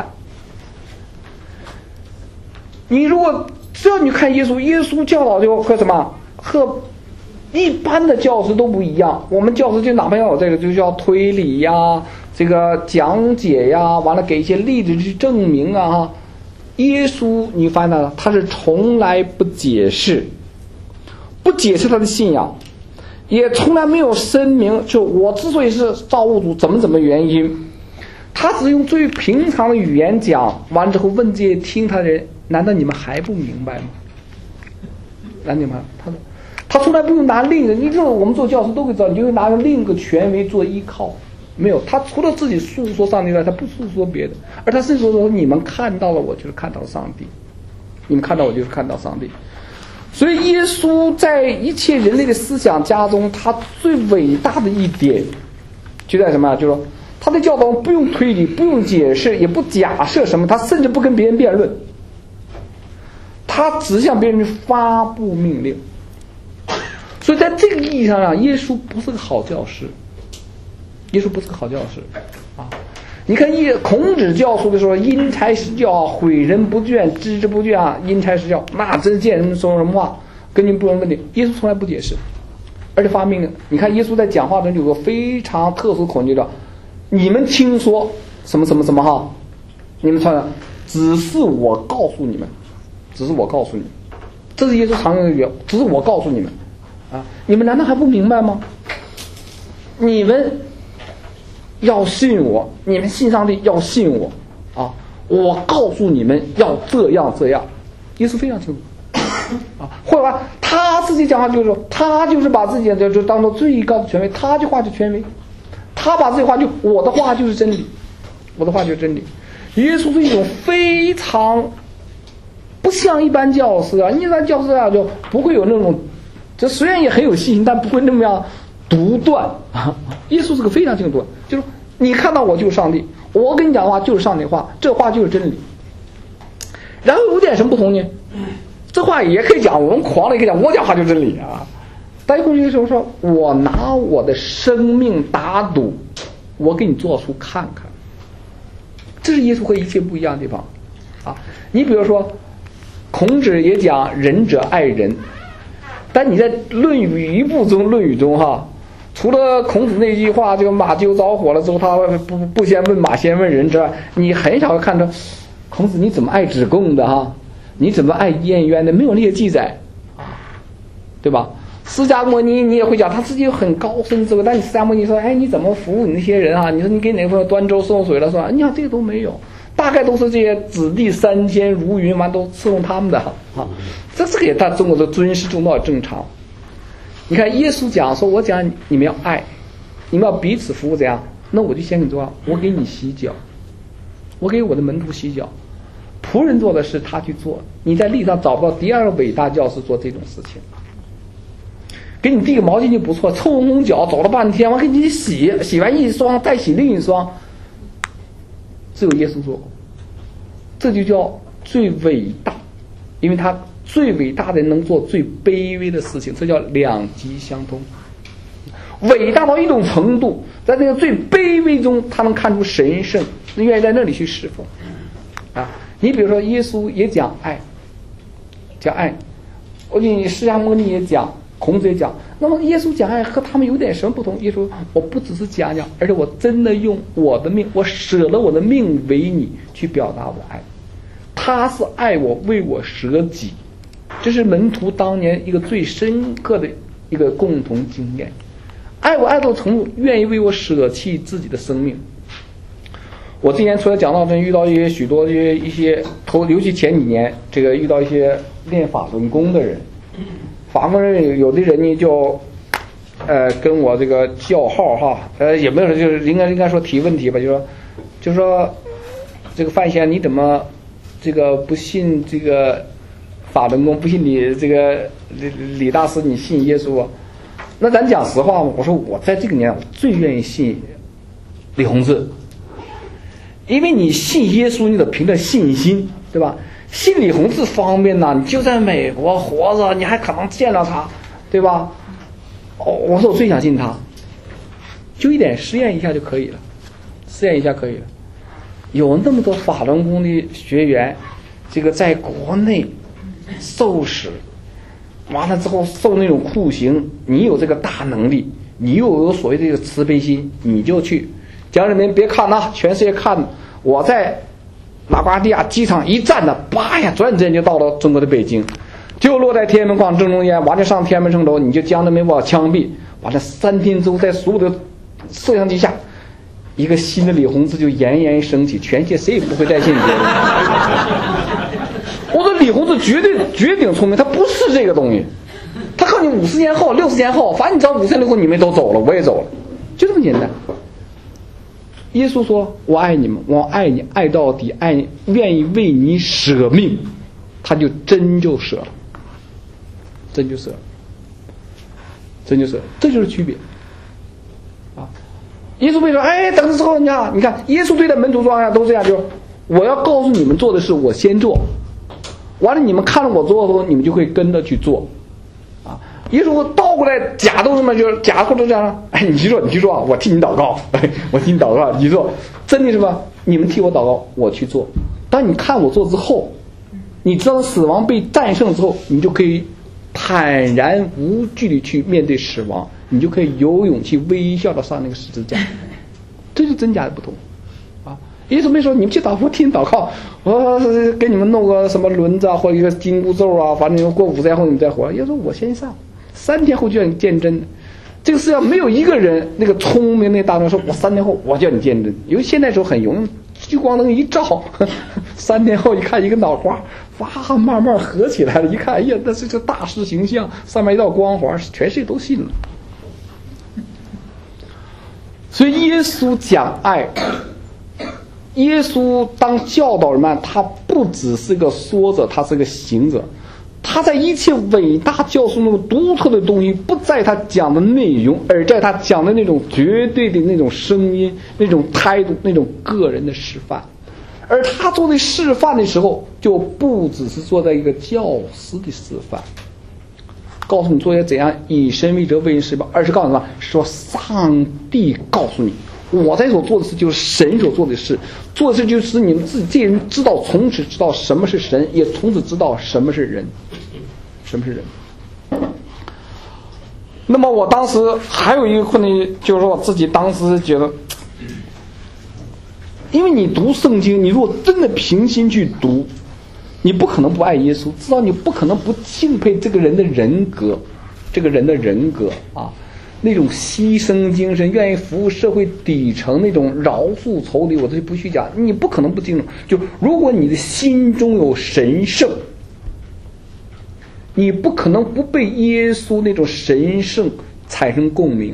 Speaker 1: 你如果只要你看耶稣教导就和什么和一般的教师都不一样。我们教师就哪怕要有这个，就叫推理呀，这个讲解呀，完了给一些例子去证明啊。耶稣你发现了，他是从来不解释他的信仰，也从来没有声明就我之所以是造物主怎么原因，他只用最平常的语言讲完之后，问这些听他的人，难道你们还不明白吗？难明白？他从来不用拿另一个，你知道我们做教师都会知道，你就拿另一个权威做依靠，没有，他除了自己诉说上帝外，他不诉说别的，而他是说你们看到了我，就是看到了上帝，你们看到我就是看到上帝。所以耶稣在一切人类的思想家中，他最伟大的一点就在什么？就是说他的教导不用推理，不用解释，也不假设什么，他甚至不跟别人辩论，他只向别人发布命令。 所以在这个意义上，耶稣不是个好教师。耶稣不是个好教师啊！你看孔子教书的时候，因材施教，诲人不倦，知之不倦啊！因材施教，那真见人说什么话，根据不同问题，耶稣从来不解释，而且发明了。你看耶稣在讲话中有个非常特殊的口诀叫：你们听说什么什么什么哈，你们传，只是我告诉你们，只是我告诉你们，这是耶稣常用的语，只是我告诉你们啊！你们难道还不明白吗？你们要信我，你们信上帝要信我啊！我告诉你们要这样这样，耶稣非常清楚啊。或者说他自己讲话就是说，他就是把自己就当做最高的权威，他这话就权威，他把这话就我的话就是真理，我的话就是真理。耶稣是一种非常不像一般教师啊，一般教师啊就不会有那种，这虽然也很有信心，但不会那么样独断啊。耶稣是个非常清楚，就是你看到我就是上帝，我跟你讲的话就是上帝话，这话就是真理。然后有点什么不同呢？这话也可以讲，我们狂了也可以讲，我讲话就是真理啊。但有些时候说，我拿我的生命打赌，我给你做出看看。这是耶稣和一切不一样的地方啊。你比如说，孔子也讲仁者爱人，但你在《论语》一部中，《论语》中哈。除了孔子那句话，这个马厩着火了之后，他不先问马，先问人之外，你很少看到孔子你怎么爱子贡的哈，你怎么爱颜渊的，没有那些记载啊，对吧？释迦牟尼你也会讲他自己有很高深智慧，但你释迦牟尼说，哎，你怎么服务你那些人啊？你说你给哪个朋友端粥送水了是吧？你看这个都没有，大概都是这些子弟3000如云，完都伺候他们的啊。这个也在中国的尊师重道正常。你看耶稣讲说，我讲你们要爱，你们要彼此服务，怎样？那我就先给你做，我给你洗脚，我给我的门徒洗脚。仆人做的事他去做，你在历史上找不到第二个伟大教师做这种事情。给你递个毛巾就不错，臭烘烘脚走了半天，我给你洗，洗完一双再洗另一双，只有耶稣做过，这就叫最伟大，因为他最伟大的人能做最卑微的事情，这叫两极相通。伟大到一种程度，在那个最卑微中，他能看出神圣，愿意在那里去侍奉啊。你比如说，耶稣也讲爱，讲爱，我给你释迦牟尼也讲，孔子也讲。那么耶稣讲爱和他们有点什么不同？耶稣我不只是讲讲，而且我真的用我的命，我舍了我的命为你去表达我的爱。他是爱我，为我舍己。这是门徒当年一个最深刻的一个共同经验，爱我爱到程度，愿意为我舍弃自己的生命。我今年除了讲道中遇到许多一些尤其前几年这个遇到一些练法轮功的人，法轮人有的人呢就跟我这个叫号哈，也没有就是应该说提问题吧，就说这个范先生你怎么这个不信这个法轮功，不信你这个李大师，你信耶稣啊？那咱讲实话，我说我在这个年代我最愿意信李洪志，因为你信耶稣，你得凭着信心，对吧？信李洪志方便呐，你就在美国活着，你还可能见到他，对吧？我说我最想信他，就一点实验一下就可以了，实验一下可以了。有那么多法轮功的学员，这个在国内受死，完了之后受那种酷刑，你有这个大能力，你又有所谓的这个慈悲心，你就去。讲里面别看呐，全世界看，我在拉瓜迪亚机场一站呢，叭呀，转眼就到了中国的北京，就落在天安门广场正中间，完了上天安门城楼，你就将那门把枪毙，完了3天之后，在所有的摄像机下，一个新的李洪志就偃偃升起，全世界谁也不会再信别人。我说李洪志绝顶聪明，他不是这个东西，他告诉你50年后、60年后，反正你知道50年后你们都走了，我也走了，就这么简单。耶稣说：“我爱你们，我爱你，爱到底，爱你，愿意为你舍命。”他就真就舍了，真就舍了，真就舍了，这就是区别啊！耶稣为什么？哎，等的时候你看，耶稣对待门徒说呀，都这样，就是我要告诉你们做的事，我先做，完了你们看了我做的时候，你们就会跟着去做啊！ 耶稣倒过来假都什么，就是假或者这样，哎，你去做啊，我替你祷告，我替你祷告，你做，真的是吧？你们替我祷告，我去做。当你看我做之后，你知道死亡被战胜之后，你就可以坦然无惧地去面对死亡，你就可以有勇气微笑地上那个十字架。这是真假的不同啊！耶稣没说你们去祷告，替你祷告，我给你们弄个什么轮子啊，或者一个紧箍咒啊，反正过5载后你们再活。耶稣说我先上，3天后就要你见真。这个世界上没有一个人那个聪明那大众说我3天后我叫你见真，因为现在时候很容易，聚光灯一照，3天后一看一个脑瓜哇慢慢合起来了，一看哎呀那是个大师形象，上面一道光环，全世界都信了。所以耶稣讲爱，耶稣当教导人们，他不只是个说者，他是个行者。他在一切伟大教书中独特的东西，不在他讲的内容，而在他讲的那种绝对的那种声音、那种态度、那种个人的示范。而他做的示范的时候，就不只是做在一个教师的示范，告诉你做些怎样以身为则为人师吧，而是告诉什么？说上帝告诉你，我在所做的事就是神所做的事，做的事就是你们自己这些人知道，从此知道什么是神，也从此知道什么是人，什么是人。那么我当时还有一个困难，就是说我自己当时觉得，因为你读圣经，你如果真的平心去读，你不可能不爱耶稣，知道你不可能不敬佩这个人的人格，这个人的人格啊，那种牺牲精神，愿意服务社会底层，那种饶恕仇敌，我这就不去讲，你不可能不敬重。就如果你的心中有神圣，你不可能不被耶稣那种神圣产生共鸣。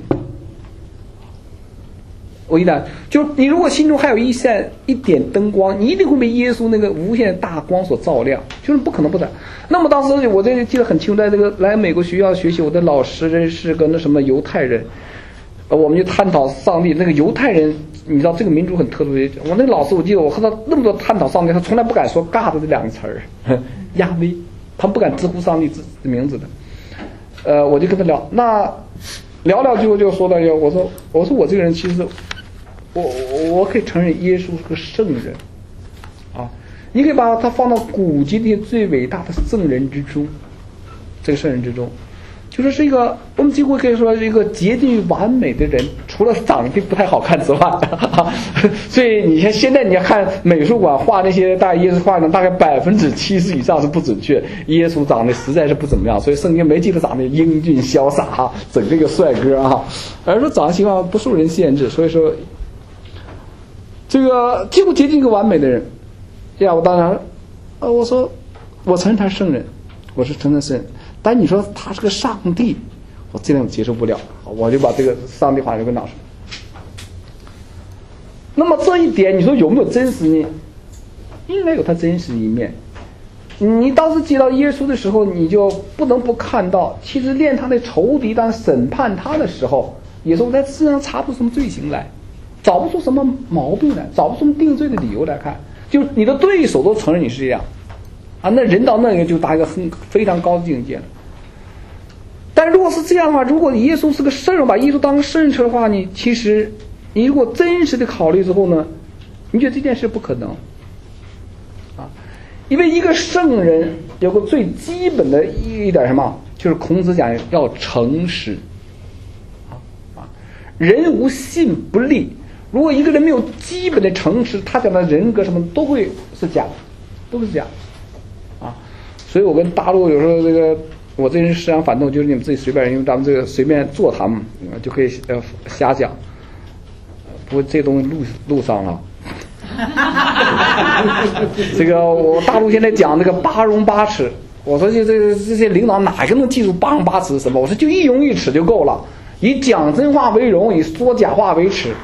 Speaker 1: 我一旦就你如果心中还有一点灯光，你一定会被耶稣那个无限大光所照亮，就是不可能不的。那么当时我这记得很清楚，在这个来美国学校学习，我的老师是个那什么犹太人，我们就探讨上帝。那个犹太人，你知道这个民族很特殊的，我那个老师我记得我和他那么多探讨上帝，他从来不敢说 God 这两个词儿，亚威，他不敢直呼上帝的名字的。我就跟他聊，那聊最后就说到我说我这个人其实。我可以承认耶稣是个圣人，啊，你可以把他放到古籍的最伟大的圣人之中，这个圣人之中，就是一个我们几乎可以说是一个接近完美的人，除了长得不太好看之外，所以你看现在你要看美术馆画那些大耶稣画呢，大概70%以上是不准确，耶稣长得实在是不怎么样，所以圣经没记得长得英俊潇洒哈，整个一个帅哥啊，而说长得情况不受人限制，所以说。这个几乎接近一个完美的人，呀，我当然，我说，我承认他是圣人，我是承认圣人，但你说他是个上帝，我这点接受不了，我就把这个上帝话就跟他说。那么这一点，你说有没有真实呢？应该有他真实一面。你当时接到耶稣的时候，你就不能不看到，其实连他的仇敌当审判他的时候，耶稣在世上查不出什么罪行来。找不出什么毛病来，找不出定罪的理由来看，就是你的对手都承认你是这样，啊，那人到那个就达一个非常高的境界了。但如果是这样的话，如果耶稣是个圣人，把耶稣当圣人的话，其实你如果真实的考虑之后呢，你觉得这件事不可能，啊，因为一个圣人有个最基本的一点什么，就是孔子讲要诚实，人无信不立。如果一个人没有基本的诚实，他讲的人格什么都会是假，都是假，啊！所以我跟大陆有时候这个我这人思想反动，就是你们自己随便，因为咱们这个随便座谈就可以瞎讲，不过这东西录上了。这个我大陆现在讲这个八荣八耻，我说这些领导哪个能记住八荣八耻是什么？我说就一荣一耻就够了，以讲真话为荣，以说假话为耻。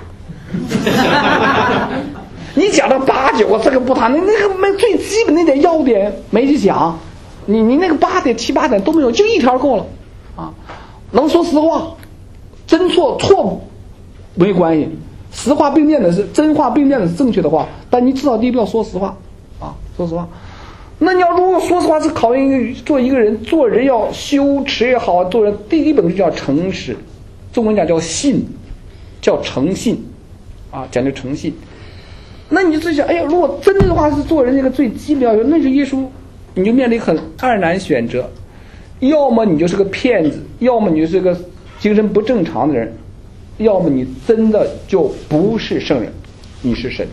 Speaker 1: 你讲到8、9个这个不谈，那个没最基本那点要点没去讲，你那个8点7、8点都没有，就一条够了啊！能说实话，真错没关系，实话并念的是真话并念的是正确的话，但你至少第一步要说实话啊，说实话。 那你要如果说实话是考验做一个人，做人要修持也好，做人第一本就叫诚实，中文讲叫信，叫诚信啊，讲究诚信。那你就自己想，哎呀，如果真的话是做人那个最基本要求，那是耶稣，你就面临很二难选择，要么你就是个骗子，要么你就是个精神不正常的人，要么你真的就不是圣人，你是神。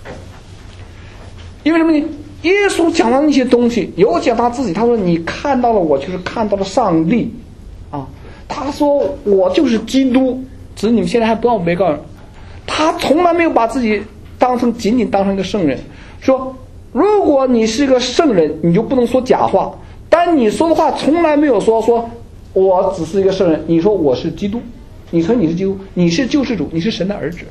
Speaker 1: 因为什么呢？耶稣讲到那些东西，有讲他自己，他说你看到了我，就是看到了上帝啊。他说我就是基督，只是你们现在还不要被告诉。他从来没有把自己仅仅当成一个圣人，说如果你是个圣人，你就不能说假话，但你说的话从来没有说我只是一个圣人，你说我是基督，你说你是基督，你是救世主，你是神的儿子。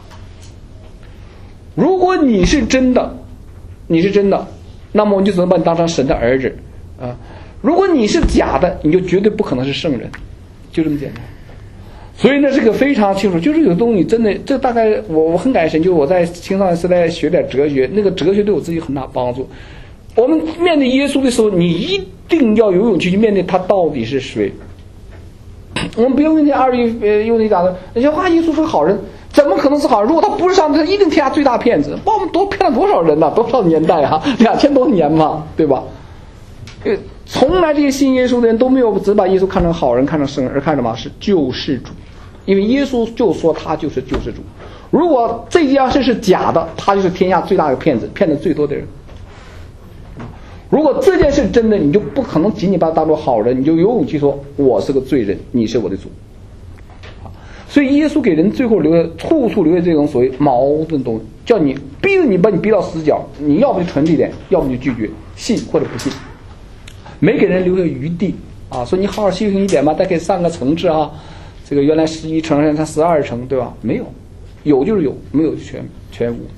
Speaker 1: 如果你是真的，那么我就只能把你当成神的儿子啊。如果你是假的，你就绝对不可能是圣人，就这么简单。所以呢，这个非常清楚，就是有东西真的，这大概我很感谢神，就是我在青少年时代学点哲学，那个哲学对我自己很大帮助。我们面对耶稣的时候，你一定要有勇气去面对他到底是谁。我们不要用那用那讲的，人家耶稣是个好人，怎么可能是好人？如果他不是上帝，他一定天下最大骗子。把我们骗了多少人呢？多少年代啊，2000多年嘛，对吧？从来这些信耶稣的人都没有只把耶稣看成好人，看成圣人，而看什么是救世主。因为耶稣就说他就是救世主。如果这件事是假的，他就是天下最大的骗子，骗的最多的人。如果这件事真的，你就不可能仅仅把他当作好人，你就有勇气说我是个罪人，你是我的主。所以耶稣给人最后处处留下这种所谓矛盾东西，叫你把你逼到死角，你要不就纯这点，要不就拒绝，信或者不信，没给人留下余地啊。说你好好修行一点吧，再可以上个层次啊。这个原来11层，现在12层，对吧？没有，有就是有，没有全无。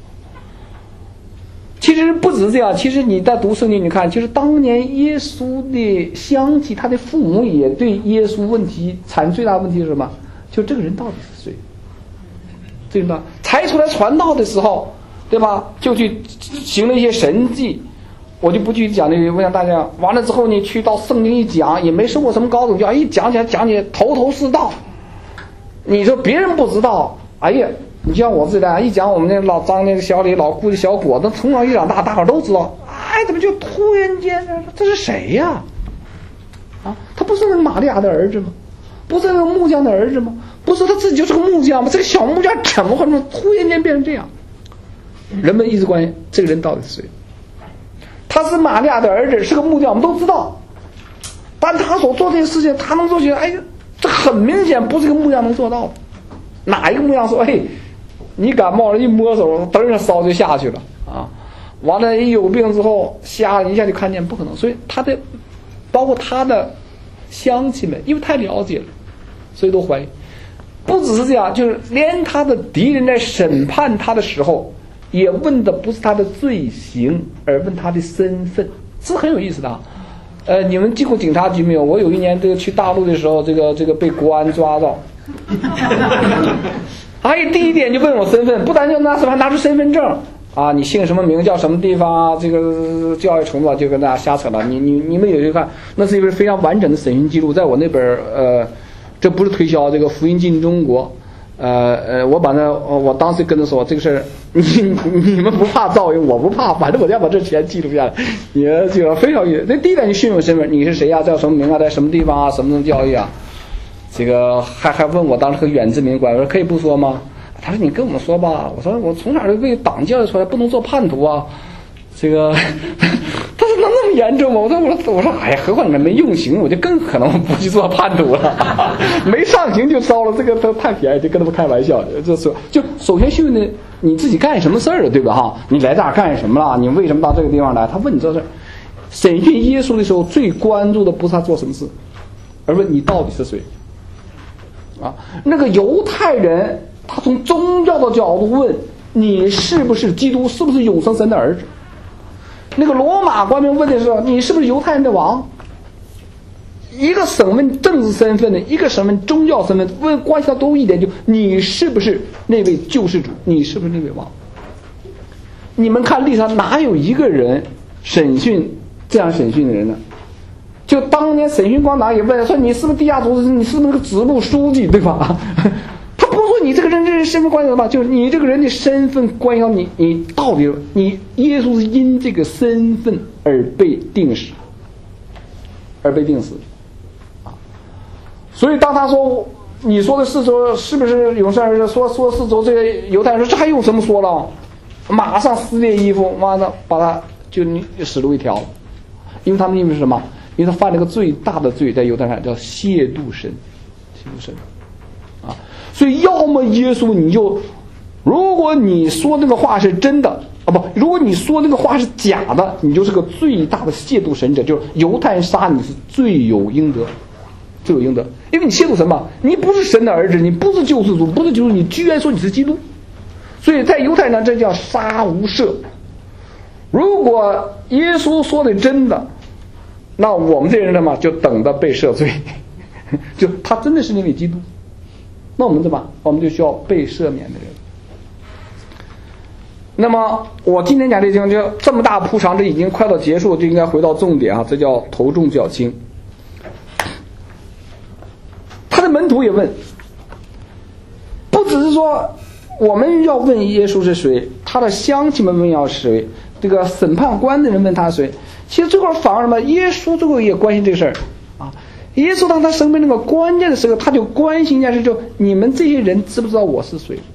Speaker 1: 其实不只是这样，其实你在读圣经，你看，就是当年耶稣的香气，他的父母也对耶稣问题产生最大的问题是什么？就这个人到底是谁？这个人才出来传道的时候，对吧？就去行了一些神迹。我就不去讲那个，我想大家完了之后呢，去到圣经一讲，也没受过什么高等教育，一讲起来头头是道。你说别人不知道，哎呀，你像我自己的，一讲我们那老张那个小李老顾的小伙子，从小一长大，大伙都知道，哎，怎么就突然间这是谁呀？啊，他不是那个玛利亚的儿子吗？不是那个木匠的儿子吗？不是他自己就是个木匠吗？这个小木匠怎么会突然间变成这样？人们一直关心这个人到底是谁。他是玛利亚的儿子，是个木匠，我们都知道。但他所做这些事情，他能做起来，哎呀，这很明显不是个木匠能做到的。哪一个木匠说，哎，你感冒了，一摸手，灯上烧就下去了啊？完了，一有病之后，瞎一下就看见，不可能。所以包括他的乡亲们，因为太了解了，所以都怀疑。不只是这样，就是连他的敌人在审判他的时候，也问的不是他的罪行，而问他的身份，是很有意思的啊。你们进过警察局没有？我有一年这个去大陆的时候，这个被国安抓到。第一点就问我身份，不但要拿什么，还拿出身份证啊，你姓什么名，叫什么地方啊，这个教育程度就跟大家瞎扯了。你们有去看，那是一份非常完整的审讯记录，在我那本这不是推销，这个福音进中国。我当时跟他说这个事儿，你们不怕噪音，我不怕，反正我要把这全记录下来。也这个非常有意思。那第一点就询问身份，你是谁啊？叫什么名啊？在什么地方啊？什么教育啊？这个还问我当时和远志民关，我说可以不说吗？他说你跟我们说吧。我说我从小就被党教育出来，不能做叛徒啊。这个他说能那么严重吗？我说哎呀，何况你们没用刑，我就更可能不去做叛徒了。没上刑就糟了，这个都太便宜，就跟他们开玩笑。就首先训练你自己干什么事儿了，对吧？哈，你来这儿干什么了？你为什么到这个地方来？他问你这事儿。审讯耶稣的时候，最关注的不是他做什么事，而问你到底是谁。啊，那个犹太人，他从宗教的角度问你是不是基督，是不是永生神的儿子。那个罗马官兵问的是你是不是犹太人的王。一个审问政治身份的，一个审问宗教身份，问关系到都一点，就你是不是那位救世主，你是不是那位王。你们看历史上哪有一个人审讯这样审讯的人呢？就当年审讯官长也问说，你是不是地下组织？你是不是那个支部书记，对吧？他不是说你这个人这身份关系什么，就是你这个人的身份关系到你到底你耶稣是因这个身份而被定死啊。所以当他说你说的是说是不是永生儿子，说是说这个犹太人说这还用什么说了？马上撕裂衣服，完了把他就死路一条，因为他们因为什么？因为他犯了个最大的罪，在犹太人叫亵渎神啊。所以要么耶稣你就，如果你说那个话是真的啊，不，如果你说那个话是假的，你就是个最大的亵渎神者，就是犹太人杀你是罪有应得，因为你亵渎神嘛，你不是神的儿子，你不是救世主，不是救世主，你居然说你是基督，所以在犹太人这叫杀无赦。如果耶稣说的真的，那我们这些人嘛，就等着被赦罪，就他真的是那位基督，那我们怎么？我们就需要被赦免的人。那么我今天讲这经就这么大铺长，这已经快到结束，就应该回到重点啊，这叫头重脚轻。他的门徒也问，不只是说我们要问耶稣是谁，他的乡亲们问要是谁，这个审判官的人问他是谁。其实这块反而什么？耶稣最后也关心这个事儿啊。耶稣当他生病那个关键的时候，他就关心一件事，就你们这些人知不知道我是谁？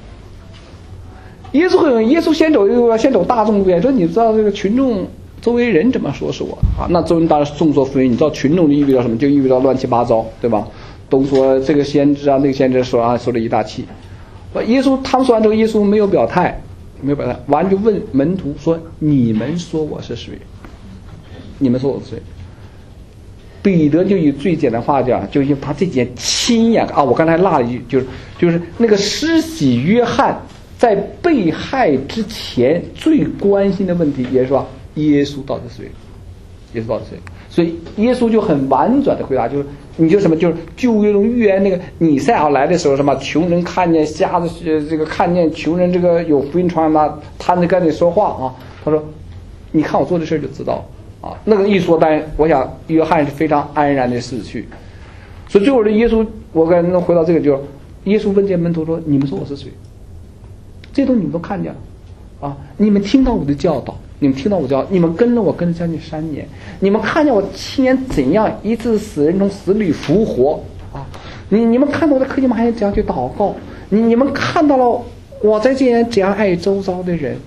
Speaker 1: 耶稣先走大众路线，说你知道这个群众周围人怎么说是我啊？那周围当然众说纷纭，你知道群众就意味着什么？就意味着乱七八糟，对吧？都说这个先知啊，那个先知说了一大气。耶稣他们说完之后，耶稣没有表态，完就问门徒说：“你们说我是谁？”你们说我是谁？彼得就以最简单话讲，就用他这件亲眼啊，我刚才落了一句，就是那个施洗约翰在被害之前最关心的问题，也是说耶稣到底是谁？耶稣到底是谁？所以耶稣就很婉转的回答，就是你就什么，就是旧约中预言那个以赛亚来的时候，什么穷人看见瞎子，这个看见穷人这个有福音传嘛，他们跟你说话啊，他说你看我做的事就知道。啊，那个一说，当然，我想约翰是非常安然的死去。所以最后的耶稣，我刚才回到这个，就是耶稣问这些门徒说：“你们说我是谁？这都你们都看见了，啊，你们听到我的教导，你们跟了我跟了将近3年，你们看见我亲眼怎样一次死人从死里复活啊！你们看到我在客西马尼怎样去祷告，你们看到了我在这样怎样爱周遭的人。”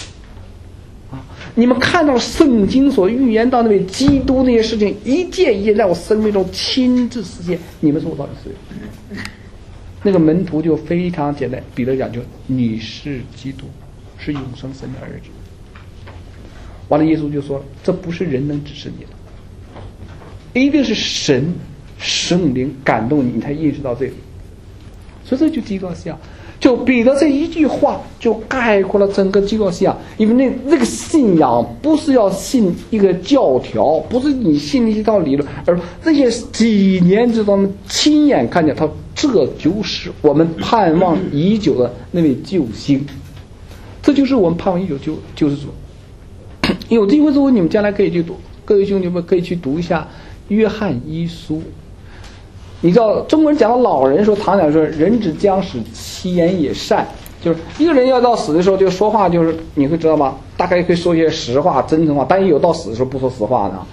Speaker 1: 你们看到圣经所预言到那位基督那些事情，一件一件在我生命中亲自实现。你们说我到底是谁？那个门徒就非常简单，彼得讲就你是基督，是永生神的儿子。完了，耶稣就说这不是人能指示你的，一定是神圣灵感动你，你才意识到这个。所以这就基督信仰。就彼得这一句话就概括了整个基督信仰，因为那个信仰不是要信一个教条，不是你信一套理论，而这些几年之中亲眼看见他，这就是我们盼望已久的那位救星，这就是我们盼望已久救世主。有机会之后，你们将来可以去读，各位兄弟们可以去读一下约翰一书。你知道中国人讲到老人说，常讲说人之将死，其言也善，就是一个人要到死的时候就说话，就是你会知道吗？大概可以说一些实话、真诚话，但也有到死的时候不说实话的。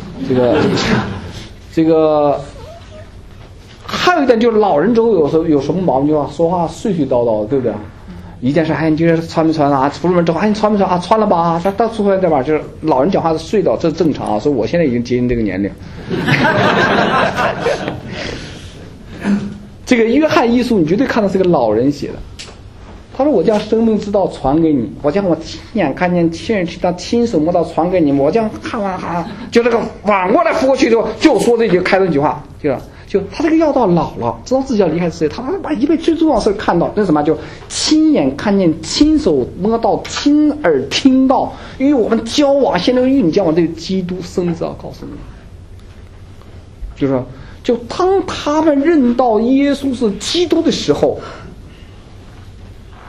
Speaker 1: 这个还有一点就是老人之后有时候有什么毛病，就说话絮絮叨叨的，对不对？一件事，哎，你今天穿没穿啊？出了门之后，哎，你穿没穿啊？穿了吧？他到出来对吧？就是老人讲话是絮叨，这正常啊。所以我现在已经接近这个年龄。这个约翰一书，你绝对看到是个老人写的。他说：“我将生命之道传给你，我将我亲眼看见、亲耳听到、亲手摸到传给你，我将看完就这个反过来覆过去之后，就说这句开这句话，就他这个要到老了，知道自己要离开世界，他把一辈子最重要的事看到，那什么就亲眼看见、亲手摸到、亲耳听到，与我们交往，现在与你交往，这个基督生命之道告诉你，就是说。”就当他们认到耶稣是基督的时候，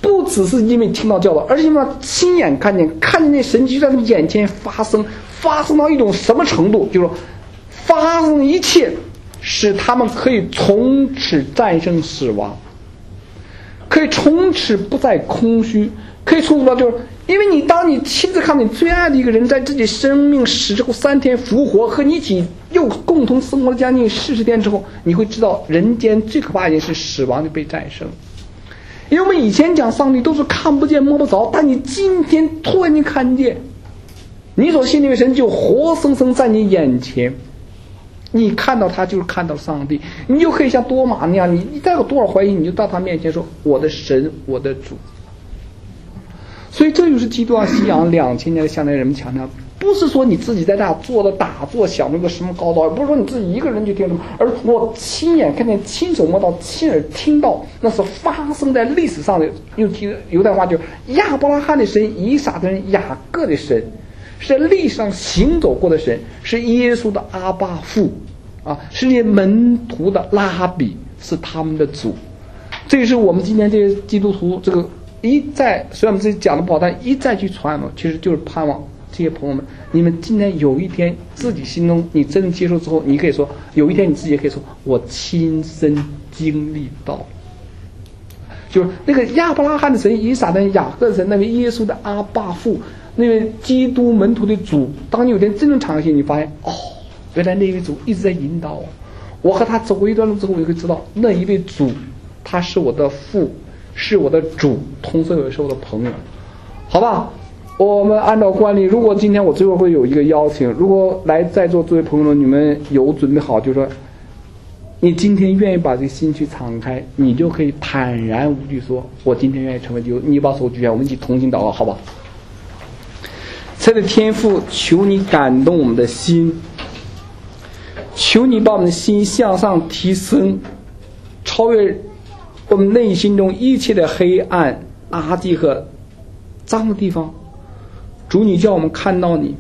Speaker 1: 不只是因为听到教导，而是因为亲眼看见那神迹在他们眼前发生到一种什么程度，就是说发生一切使他们可以从此战胜死亡，可以从此不再空虚，可以从此就是因为当你亲自看你最爱的一个人在自己生命死之后3天复活，和你一起又共同生活了将近40天之后，你会知道人间最可怕的一件事，死亡就被战胜。因为我们以前讲上帝都是看不见摸不着，但你今天突然间看见，你所信的神就活生生在你眼前，你看到他就是看到上帝，你就可以像多马那样，你再有多少怀疑，你就到他面前说我的神，我的主。所以这就是基督教信仰2000年的向来人们强调，不是说你自己在那坐着打坐想那个什么高招，不是说你自己一个人去听什么，而我亲眼看见、亲手摸到、亲耳听到，那是发生在历史上的。用犹太话就是亚伯拉罕的神、以撒的人、雅各的神，是在历史上行走过的神，是耶稣的阿爸父啊，是那些门徒的拉比，是他们的主。这也是我们今天这些基督徒这个一再，虽然我们自己讲的不好，但一再去传嘛，其实就是盼望这些朋友们，你们今天有一天自己心中你真正接受之后，你可以说有一天你自己也可以说我亲身经历到，就是那个亚伯拉罕的神、以撒的雅各的神，那位耶稣的阿爸父，那位基督门徒的主。当你有一天真正尝试，你发现原来那位主一直在引导我和他走过一段路之后，我就会知道那一位主他是我的父，是我的主，同时也是我的朋友。好吧，我们按照惯例，如果今天我最后会有一个邀请，如果来在座诸位朋友们，你们有准备好，就是说你今天愿意把这个心去敞开，你就可以坦然无惧说我今天愿意成为基督徒。你把手举起来，我们一起同心祷告，好吧？亲爱的天父，求你感动我们的心，求你把我们的心向上提升，超越我们内心中一切的黑暗、垃圾和脏的地方。主，你叫我们看到你，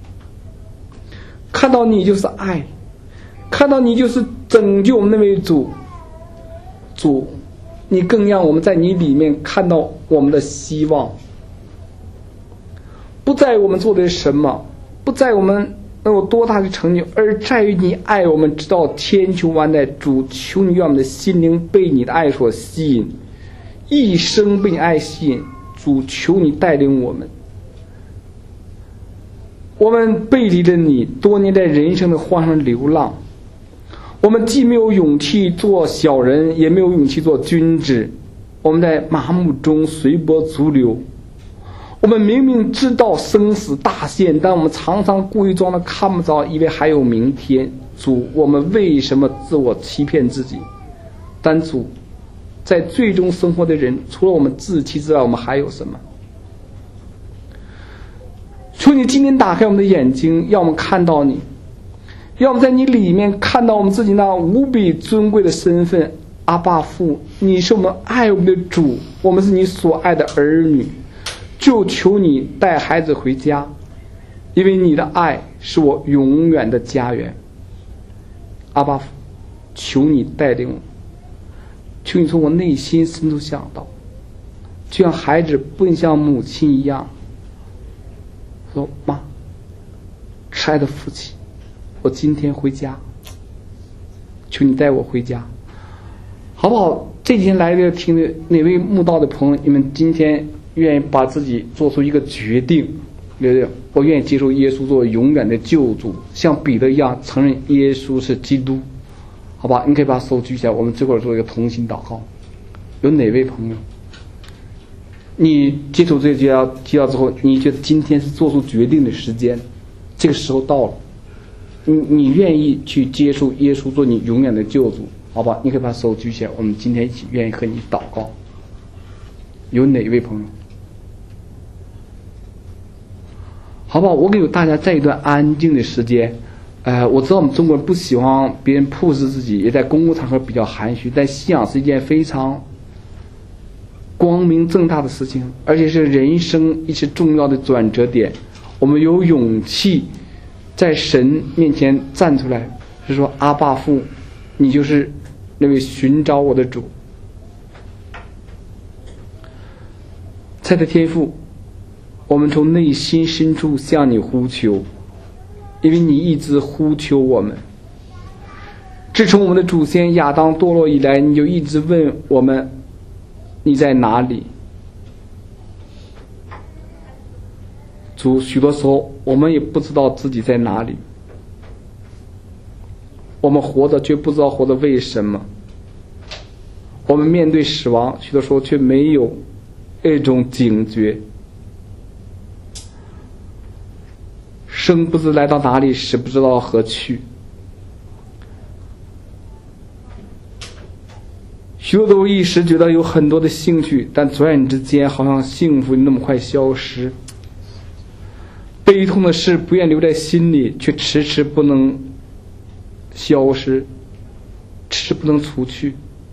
Speaker 1: 看到你就是爱，看到你就是拯救我们那位主。主，你更让我们在你里面看到我们的希望，不在于我们做的是什么，不在于我们能有多大的成就，而在于你爱我们直到千秋万代。主，求你让我们的心灵被你的爱所吸引，一生被你爱吸引。主，求你带领我们。我们背离了你，多年在人生的荒上流浪，我们既没有勇气做小人，也没有勇气做君子，我们在麻木中随波逐流。我们明明知道生死大限，但我们常常故意装得看不着，以为还有明天。主，我们为什么自我欺骗自己？但主，在最终生活的人，除了我们自欺之外，我们还有什么？求你今天打开我们的眼睛，让我们看到你，让我们在你里面看到我们自己那无比尊贵的身份。阿爸父，你是我们爱我们的主，我们是你所爱的儿女。就求你带孩子回家，因为你的爱是我永远的家园。阿爸父，求你带领我，求你从我内心深处想到，就像孩子奔向母亲一样，说妈，亲爱的父亲，我今天回家，求你带我回家，好不好？这几天来这听的哪位慕道的朋友，你们今天愿意把自己做出一个决定，对不对？我愿意接受耶稣作为永远的救主，像彼得一样承认耶稣是基督，好吧？你可以把手举起来，我们这会儿做一个同心祷告。有哪位朋友，你接触这个基督教之后，你觉得今天是做出决定的时间，这个时候到了，你愿意去接受耶稣做你永远的救主，好吧？你可以把手举起来，我们今天一起愿意和你祷告。有哪位朋友？好不好？我给大家在一段安静的时间。我知道我们中国人不喜欢别人曝视自己，也在公共场合比较含蓄，但信仰是一件非常光明正大的事情，而且是人生一次重要的转折点。我们有勇气在神面前站出来，是说阿爸父，你就是那位寻找我的主。 亲爱的天父，我们从内心深处向你呼求，因为你一直呼求我们。自从我们的祖先亚当堕落以来，你就一直问我们，你在哪里？主，许多时候我们也不知道自己在哪里，我们活着却不知道活着为什么，我们面对死亡许多时候却没有一种警觉。生不知来到哪里，死不知道何去。许多都一时觉得有很多的兴趣，但转眼之间好像幸福那么快消失。悲痛的事不愿留在心里，却迟迟不能消失，迟迟不能除去。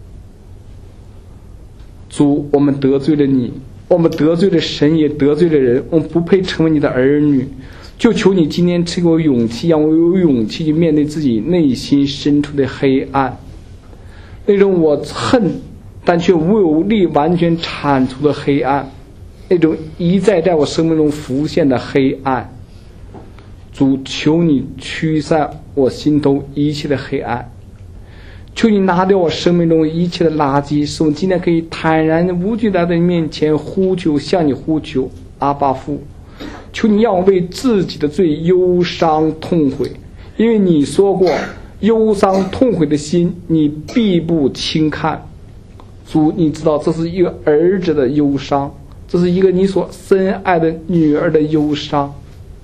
Speaker 1: 主，我们得罪了你，我们得罪了神，也得罪了人，我们不配成为你的儿女。就求你今天赐给我勇气，让我有勇气去面对自己内心深处的黑暗，那种我恨但却无有力完全铲除的黑暗，那种一再在我生命中浮现的黑暗。主，求你驱散我心头一切的黑暗，求你拿掉我生命中一切的垃圾，使我今天可以坦然无惧地在你面前呼求，向你呼求。阿爸父，求你让我为自己的罪忧伤痛悔，因为你说过，忧伤痛悔的心你必不轻看。主，你知道这是一个儿子的忧伤，这是一个你所深爱的女儿的忧伤。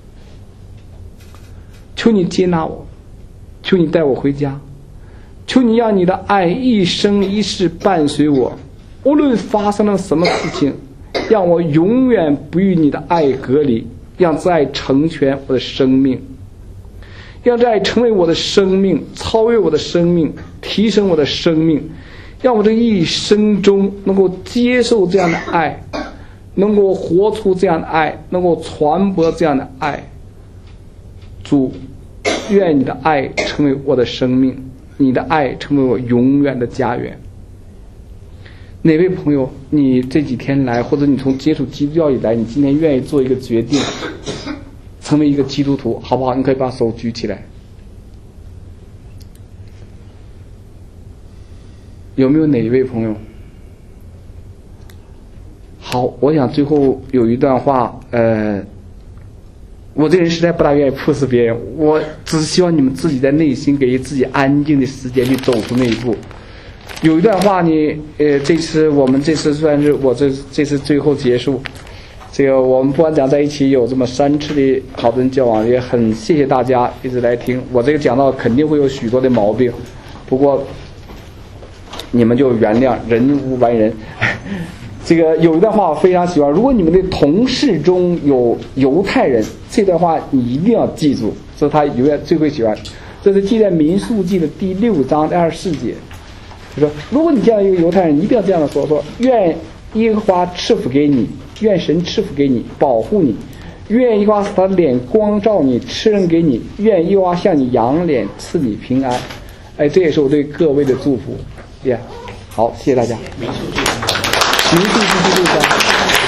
Speaker 1: 求你接纳我，求你带我回家，求你让你的爱一生一世伴随我，无论发生了什么事情，让我永远不与你的爱隔离，让这爱成全我的生命，让这爱成为我的生命，超越我的生命，提升我的生命，让我这一生中能够接受这样的爱，能够活出这样的爱，能够传播这样的爱。主，愿你的爱成为我的生命，你的爱成为我永远的家园。哪位朋友，你这几天来，或者你从接触基督教以来，你今天愿意做一个决定，成为一个基督徒，好不好？你可以把手举起来。有没有哪一位朋友？好，我想最后有一段话，我这人实在不大愿意迫使别人，我只希望你们自己在内心给予自己安静的时间去走出那一步。有一段话你我们这次算是我这次最后结束。这个我们部长在一起有这么3次的好的交往，也很谢谢大家一直来听。我这个讲到肯定会有许多的毛病，不过你们就原谅，人无完人。这个有一段话我非常喜欢，如果你们的同事中有犹太人，这段话你一定要记住，这是他永远最会喜欢。这是记在民数记的第6章24节。就说如果你见到一个犹太人，你一定要这样的说愿耶和华赐福给你，愿神赐福给你，保护你，愿耶和华使他脸光照你，赐恩给你，愿耶和华向你扬脸，赐你平安。这也是我对各位的祝福。好，谢谢大家。民数记第6章。